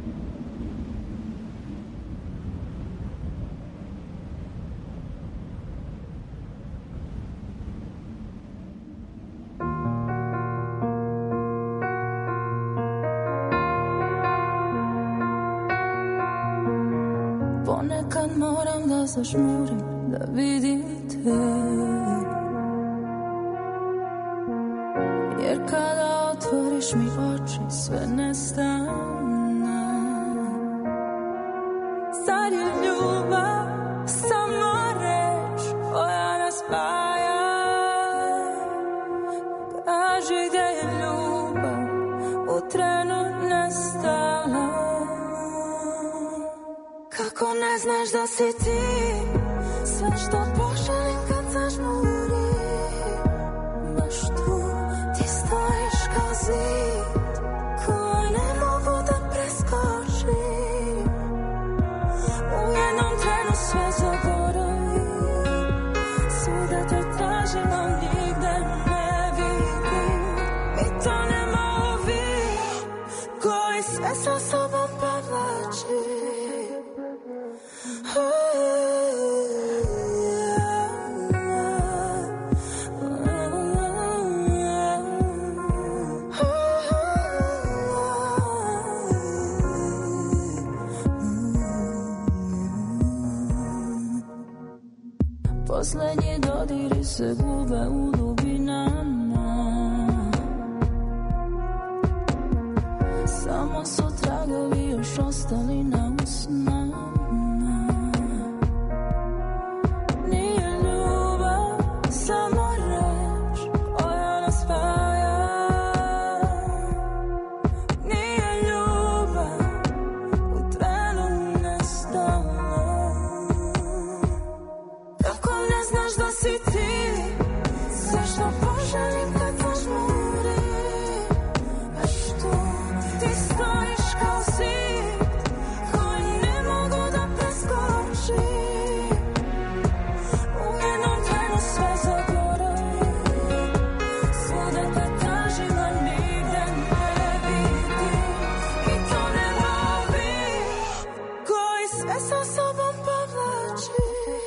Ponekad moram da zažmurim, da vidim te, jer kada otvoriš mi oči sve nestane. Zar je ljubav samo reč koja nas spaja? Kaži gde je ljubav u trenu nestala. Kako ne znaš da si ti sve što poželim kad zažmurim, baš tu ti stojiš kao zid koji ne mogu da preskočim. U jednom trenu sve zaboravim, svuda te tražim, a nigde ne vidim. I to nema ovih koji sve sa sobom povlači. Poslednji dodiri se gube u dubinama, samo su tragovi još ostali na usnama. Nije ljubav samo reč koja nas spaja, nije ljubav u trenu nestala. Kako ne znaš da si ti sve što poželim kad zažmurim, baš tu ti stojiš kao zid koji ne mogu da preskočim. U jednom trenu sve zaboravim, svuda te tražim, a nigde ne vidim. I to ne lovim koji sve sa sobom povlači.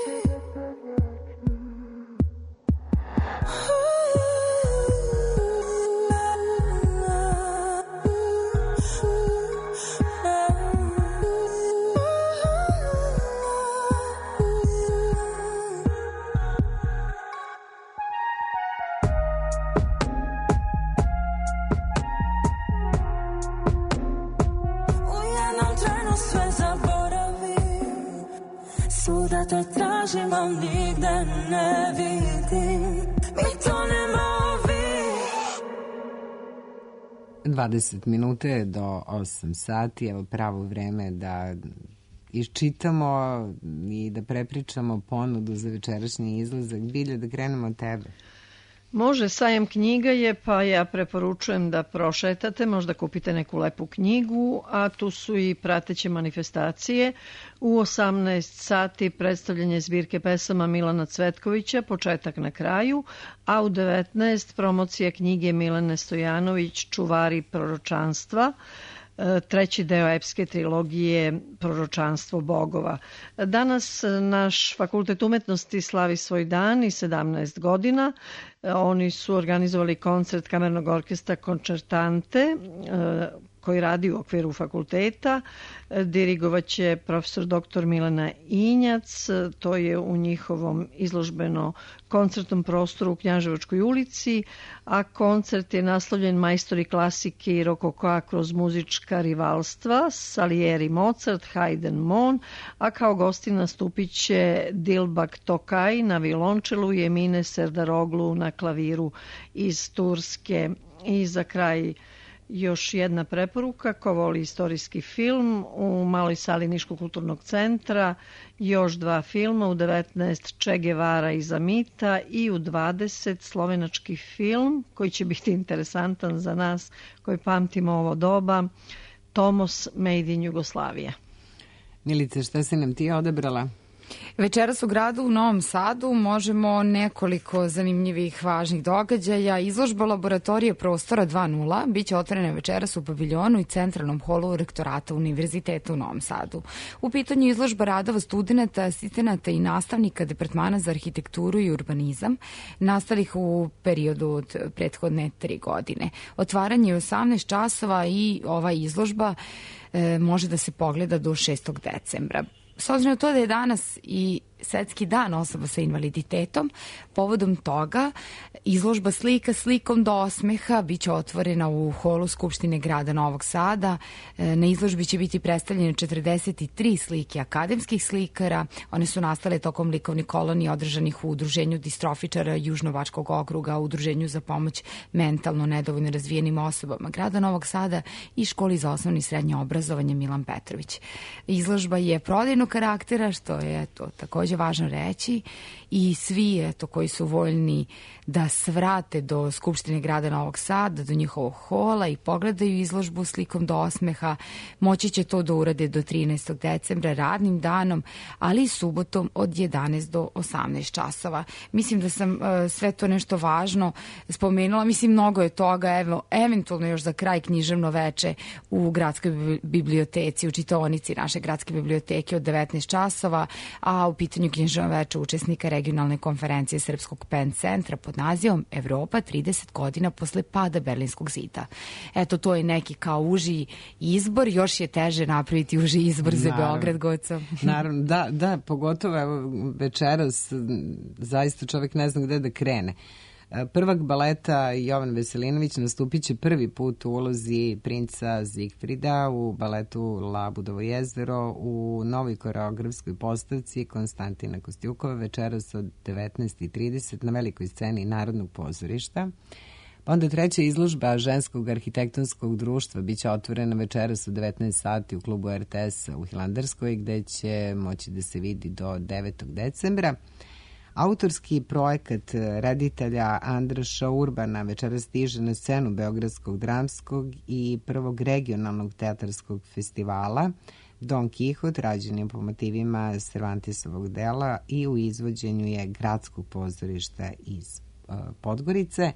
Svuda te tražim, al nigde ne vidim. Mi to ne movi. 20 minute do 8 sati, evo pravo vreme da iščitamo i da prepričamo ponudu za večerašnji izlazak. Bilje, da krenemo od tebe. Može, sajam knjiga je, pa ja preporučujem da prošetate, možda kupite neku lepu knjigu, a tu su i prateće manifestacije. U 18 sati predstavljanje zbirke pesama Milana Cvetkovića, početak na kraju, a u 19 promocija knjige Milane Stojanović, Čuvari proročanstva, treći deo epske trilogije Proročanstvo bogova. Danas naš Fakultet umetnosti slavi svoj dan i 17 godina. Oni su organizovali koncert kamernog orkestra Koncertante koji radi u okviru fakulteta. Dirigovaće profesor dr. Milena Injac, to je u njihovom izložbeno-koncertnom prostoru u Knjaževačkoj ulici, a koncert je naslovljen Majstori klasike i rokokoa kroz muzička rivalstva, Salieri Mozart, Haydn Mon, a kao gosti nastupit će Dilbak Tokaj na violončelu i Emine Serdaroglu na klaviru iz Turske. I za kraj još jedna preporuka, ko voli istorijski film, u maloj sali Niškog kulturnog centra još 2 filma, u 19 Che Guevara iza mita i u 20 slovenački film koji će biti interesantan za nas koji pamtimo ovo doba, Tomos Made in Jugoslavia. Milice, šta si nam ti odabrala? Večeras u gradu u Novom Sadu možemo nekoliko zanimljivih važnih događaja. Izložba laboratorije prostora 2.0 biće otvorena večeras u paviljonu i centralnom holu rektorata Univerziteta u Novom Sadu. U pitanju izložba radova studenta, asistenata i nastavnika Departmana za arhitekturu i urbanizam, nastalih u periodu od prethodne 3 godine. Otvaranje je 18 časova i ova izložba može da se pogleda do 6. decembra. S obzirom na to da je danas i Svetski dan osoba sa invaliditetom, povodom toga izložba slika slikom do osmeha biće otvorena u holu Skupštine grada Novog Sada. Na izložbi će biti predstavljene 43 slike akademskih slikara. One su nastale tokom likovnih kolonija održanih u Udruženju distrofičara Južnovačkog okruga, Udruženju za pomoć mentalno nedovoljno razvijenim osobama grada Novog Sada i Školi za osnovno i srednje obrazovanje Milan Petrović. Izložba je prodajnog karaktera, što je to takođe važno reći, i svi koji su voljni da svrate do Skupštine grada Novog Sada, do njihovog hola i pogledaju izložbu slikom do osmeha, moći će to da urade do 13. decembra radnim danom, ali i subotom od 11 do 18 časova. Mislim da sam sve to nešto važno spomenula. Mislim, mnogo je toga. Evo, eventualno još za kraj književno veče u gradskoj biblioteci, u čitaonici naše gradske biblioteke od 19 časova, a u pitanju književno veče učesnika regionalne konferencije Srpskog PEN centra pod nazivom Evropa 30 godina posle pada Berlinskog zida. Eto, to je neki kao uži izbor, još je teže napraviti uži izbor za Beograd, Goco. Naravno, da, pogotovo evo, večeras zaista čovjek ne zna gde da krene. Prvak baleta Jovan Veselinović nastupit će prvi put u ulozi princa Zigfrida u baletu Labudovo jezero u novoj koreografskoj postavci Konstantina Kostjukova večeras od 19:30 na velikoj sceni Narodnog pozorišta. Pa onda treća izložba Ženskog arhitektonskog društva biće otvorena večeras u 19 sati u klubu RTS u Hilandarskoj, gde će moći da se vidi do 9. decembra. Autorski projekat reditelja Andraša Urbana večeras stiže na scenu Beogradskog dramskog i prvog regionalnog teatarskog festivala Don Kihot, rađen je po motivima Cervantesovog dela i u izvođenju je Gradskog pozorišta iz Podgorice.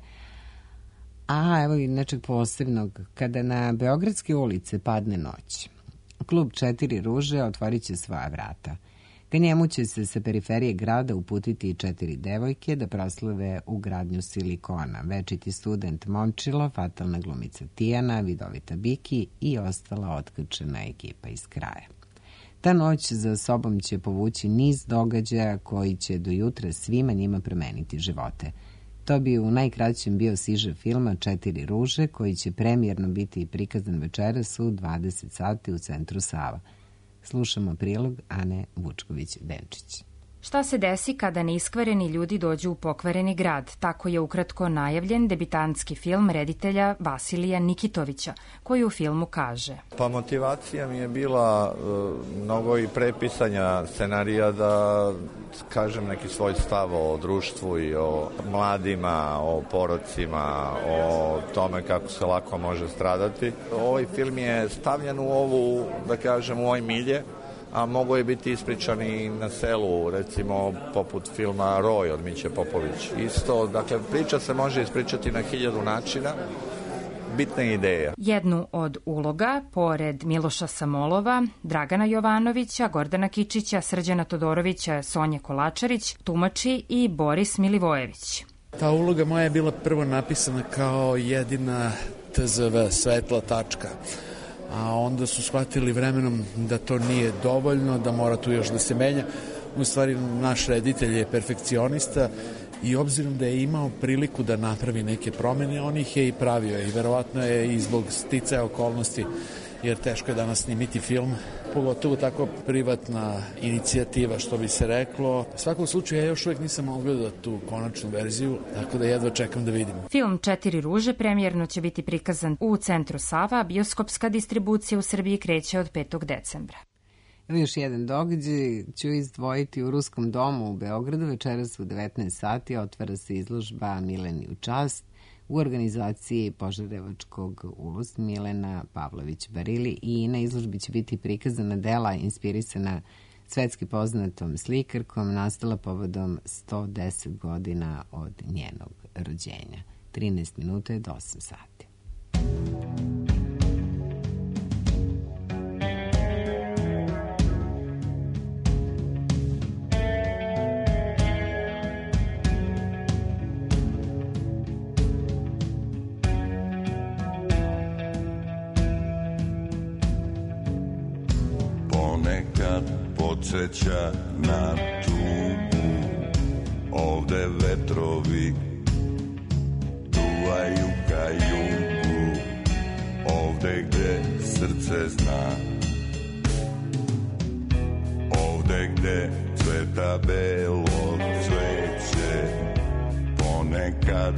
A evo i nečeg posebnog, kada na Beogradske ulice padne noć, klub 4 ruže otvorit će svoja vrata. Ka njemu će se sa periferije grada uputiti 4 devojke da proslave ugradnju silikona. Večiti student Momčilo, fatalna glumica Tijana, vidovita Biki i ostala otkačena ekipa iz kraja. Ta noć za sobom će povući niz događaja koji će do jutra svima njima promeniti živote. To bi u najkraćem bio siže filma 4 ruže, koji će premijerno biti prikazan večeras u 20 sati u centru Sava. Slušamo prilog Ane Vučković-Benčić. Šta se desi kada neiskvareni ljudi dođu u pokvareni grad? Tako je ukratko najavljen debitantski film reditelja Vasilija Nikitovića, koji u filmu kaže: Pa motivacija mi je bila mnogo i pre pisanja scenarija da kažem neki svoj stav o društvu i o mladima, o porocima, o tome kako se lako može stradati. Ovaj film je stavljen u ovu, da kažem, u ovoj milje, a mogo je biti ispričan i na selu, recimo poput filma Roj od Miće Popović. Isto, dakle, priča se može ispričati na 1000 načina, bitna je ideja. Jednu od uloga, pored Miloša Samolova, Dragana Jovanovića, Gordana Kičića, Srđana Todorovića, Sonje Kolačarić, tumači i Boris Milivojević. Ta uloga moja je bila prvo napisana kao jedina TZV, svetla tačka. A onda su shvatili vremenom da to nije dovoljno, da mora tu još da se menja. U stvari, naš reditelj je perfekcionista i obzirom da je imao priliku da napravi neke promene, on ih je i pravio i verovatno je i zbog sticaja okolnosti, jer teško je danas snimiti film, pogotovo tako privatna inicijativa, što bi se reklo. U svakom slučaju, ja još uvijek nisam ogledao tu konačnu verziju, tako da jedva čekam da vidim. Film Četiri ruže premijerno će biti prikazan u Centru Sava, bioskopska distribucija u Srbiji kreće od 5. decembra. Evo još jedan događaj ću izdvojiti u Ruskom domu u Beogradu. Večeras u 19 sati otvara se izložba Mileni u čast u organizaciji Požarevačkog ulus Milena Pavlović-Barili i na izložbi će biti prikazana dela inspirisana svetski poznatom slikarkom, nastala povodom 110 godina od njenog rođenja. 13 minuta je do 8 sati. Podsjeća na tugu, ovde vetrovi duvaju ka jugu, ovde gde srce zna, ovde gde cveta belo cveće, ponekad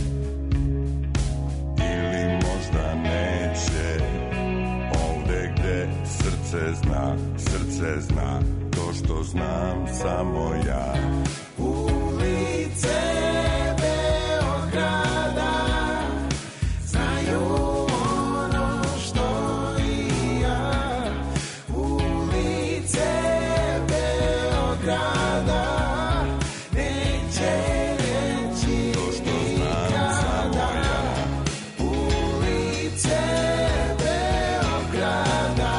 ili možda neće, ovde gde srce zna to što znam samo ja. Ulice Beograda znaju ono što i ja. Ulice Beograda neće reći to što znam samo ja. Ulice Beograda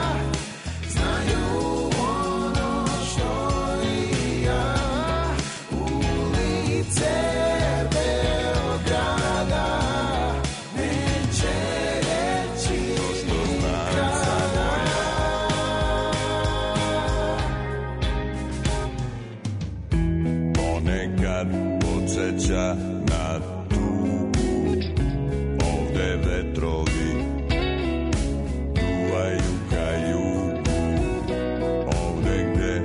podsjeća na tugu, ovde vetrovi duvaju ka jugu, ovde gde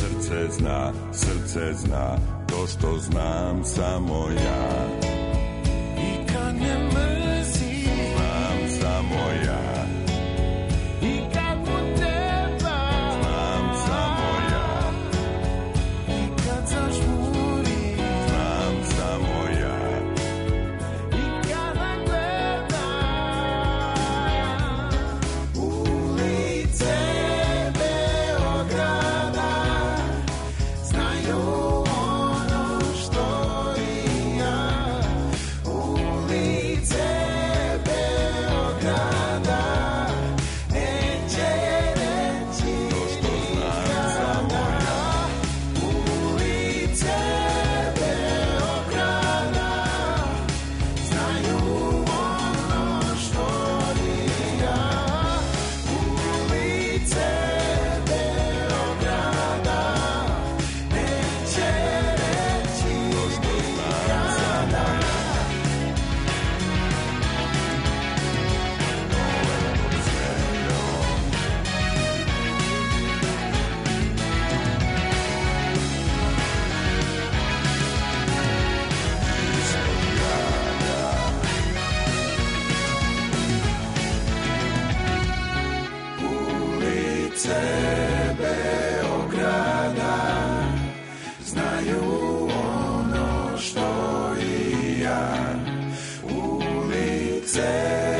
srce zna to što znam samo ja. I kad me mrzi, znam samo ja. I kad mu treba, znam samo ja. I kad zažmuri, znam samo ja. I kada gledam ulice Beograda znaju ono što i ja. Beograda znaju ono što i ja. Ulice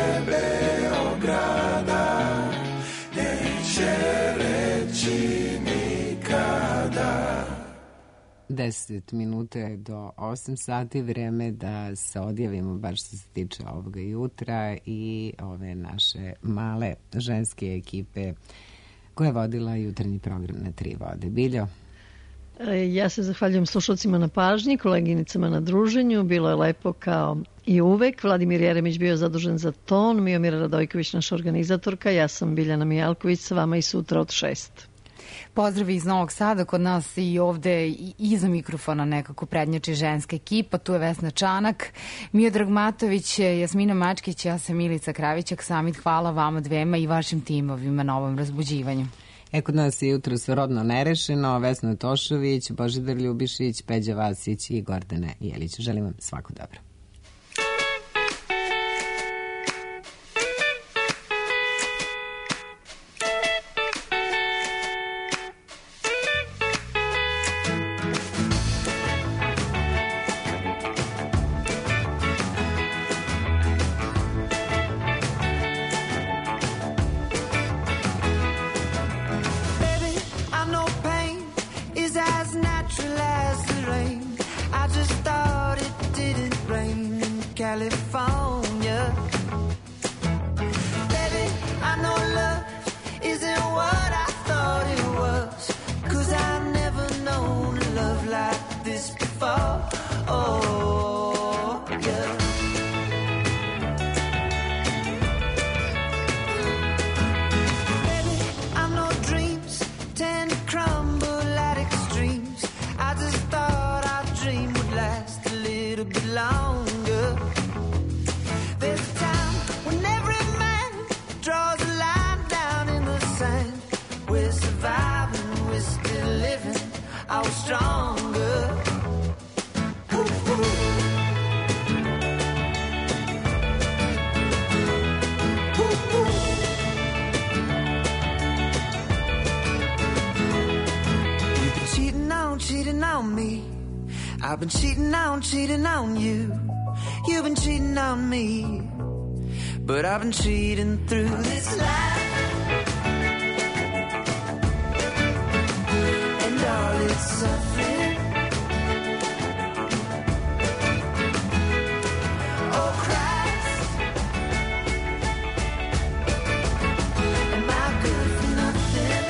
Beograda neće reći nikada. 10 minuta je do 8 sati, vreme da se odjavimo baš što se tiče ovoga jutra i ove naše male ženske ekipe koja je vodila jutarnji program na Tri vode. Biljo? Ja se zahvaljujem slušalcima na pažnji, koleginicama na druženju. Bilo je lepo kao i uvek. Vladimir Jeremić bio zadužen za ton, Miomira Radojković naša organizatorka, ja sam Biljana Mijalković, sa vama i sutra od 6. Pozdravi iz Novog Sada, kod nas i ovde iza mikrofona nekako prednjači ženska ekipa, tu je Vesna Čanak, Miodrag Matović, Jasmina Mačkić, ja sam Milica Kravićak. Samit, hvala vama dvema i vašim timovima na ovom razbuđivanju. Kod nas je jutro rodno nerešeno, Vesna Tošović, Božidar Ljubišić, Peđa Vasić i Gordana Jelić. Želim vam svako dobro. California. Baby, I know love isn't what I thought it was, 'cause I've never known a love like this before. Oh, yeah. Baby, I know dreams tend to crumble at extremes. I just thought our dream would last a little bit longer. There's a time when every man draws a line down in the sand. We're surviving, we're still living, I was stronger. Ooh, ooh. Ooh, ooh. You've been cheating on me. I've been cheating on you. You've been cheating on me, but I've been cheating through this life, and all its suffering. Oh Christ, am I good for nothing?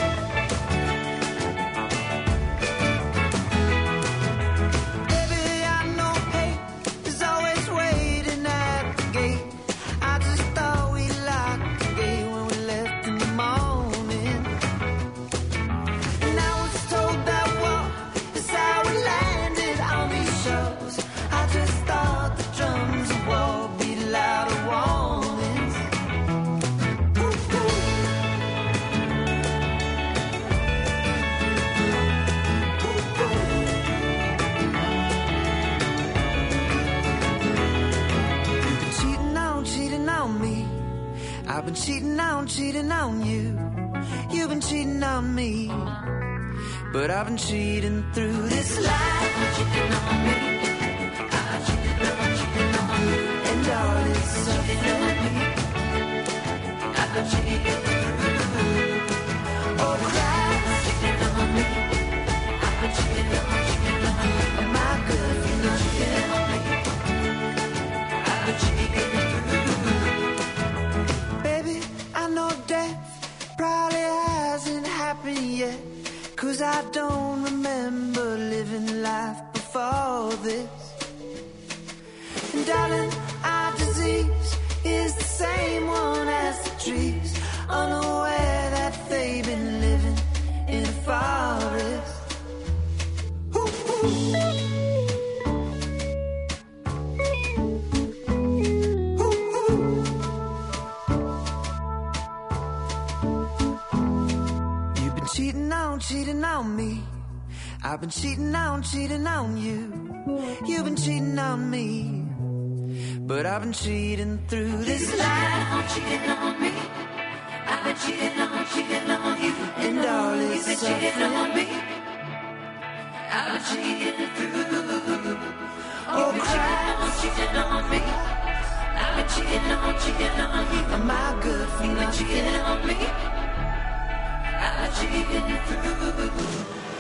Baby, I know hate is always waiting at the gate. I just thought we locked the gate when we left in the morning. And I was told that war is how we landed on these shores. I just thought the drums of war beat louder warnings. Ooh, ooh. You've been cheating on me. I've been cheating on you. You've been cheating on me, but I've been cheating through this life. Cheating on me. I've cheating on you, and all its suffering. I've been cheating through. Oh Christ, cheating on me. I've been cheating on you. Am I good for nothing? I've been cheating through. Baby, I know death probably hasn't happened yet, 'cause I don't remember living life before this. And darling, our disease is the same one as the trees, unaware that they've been living in a forest. Ooh, ooh. Cheating on me. I've been cheating on you. You've been cheating on me, but I've been cheating through this life. Cheating on me. I've been cheating on you. and all is You've been cheating suffering. on me. I've been cheating through. Oh, You've been cheating on me. I've been cheating on you. Am I good for You've been nothing? cheating on me. I've been cheating through.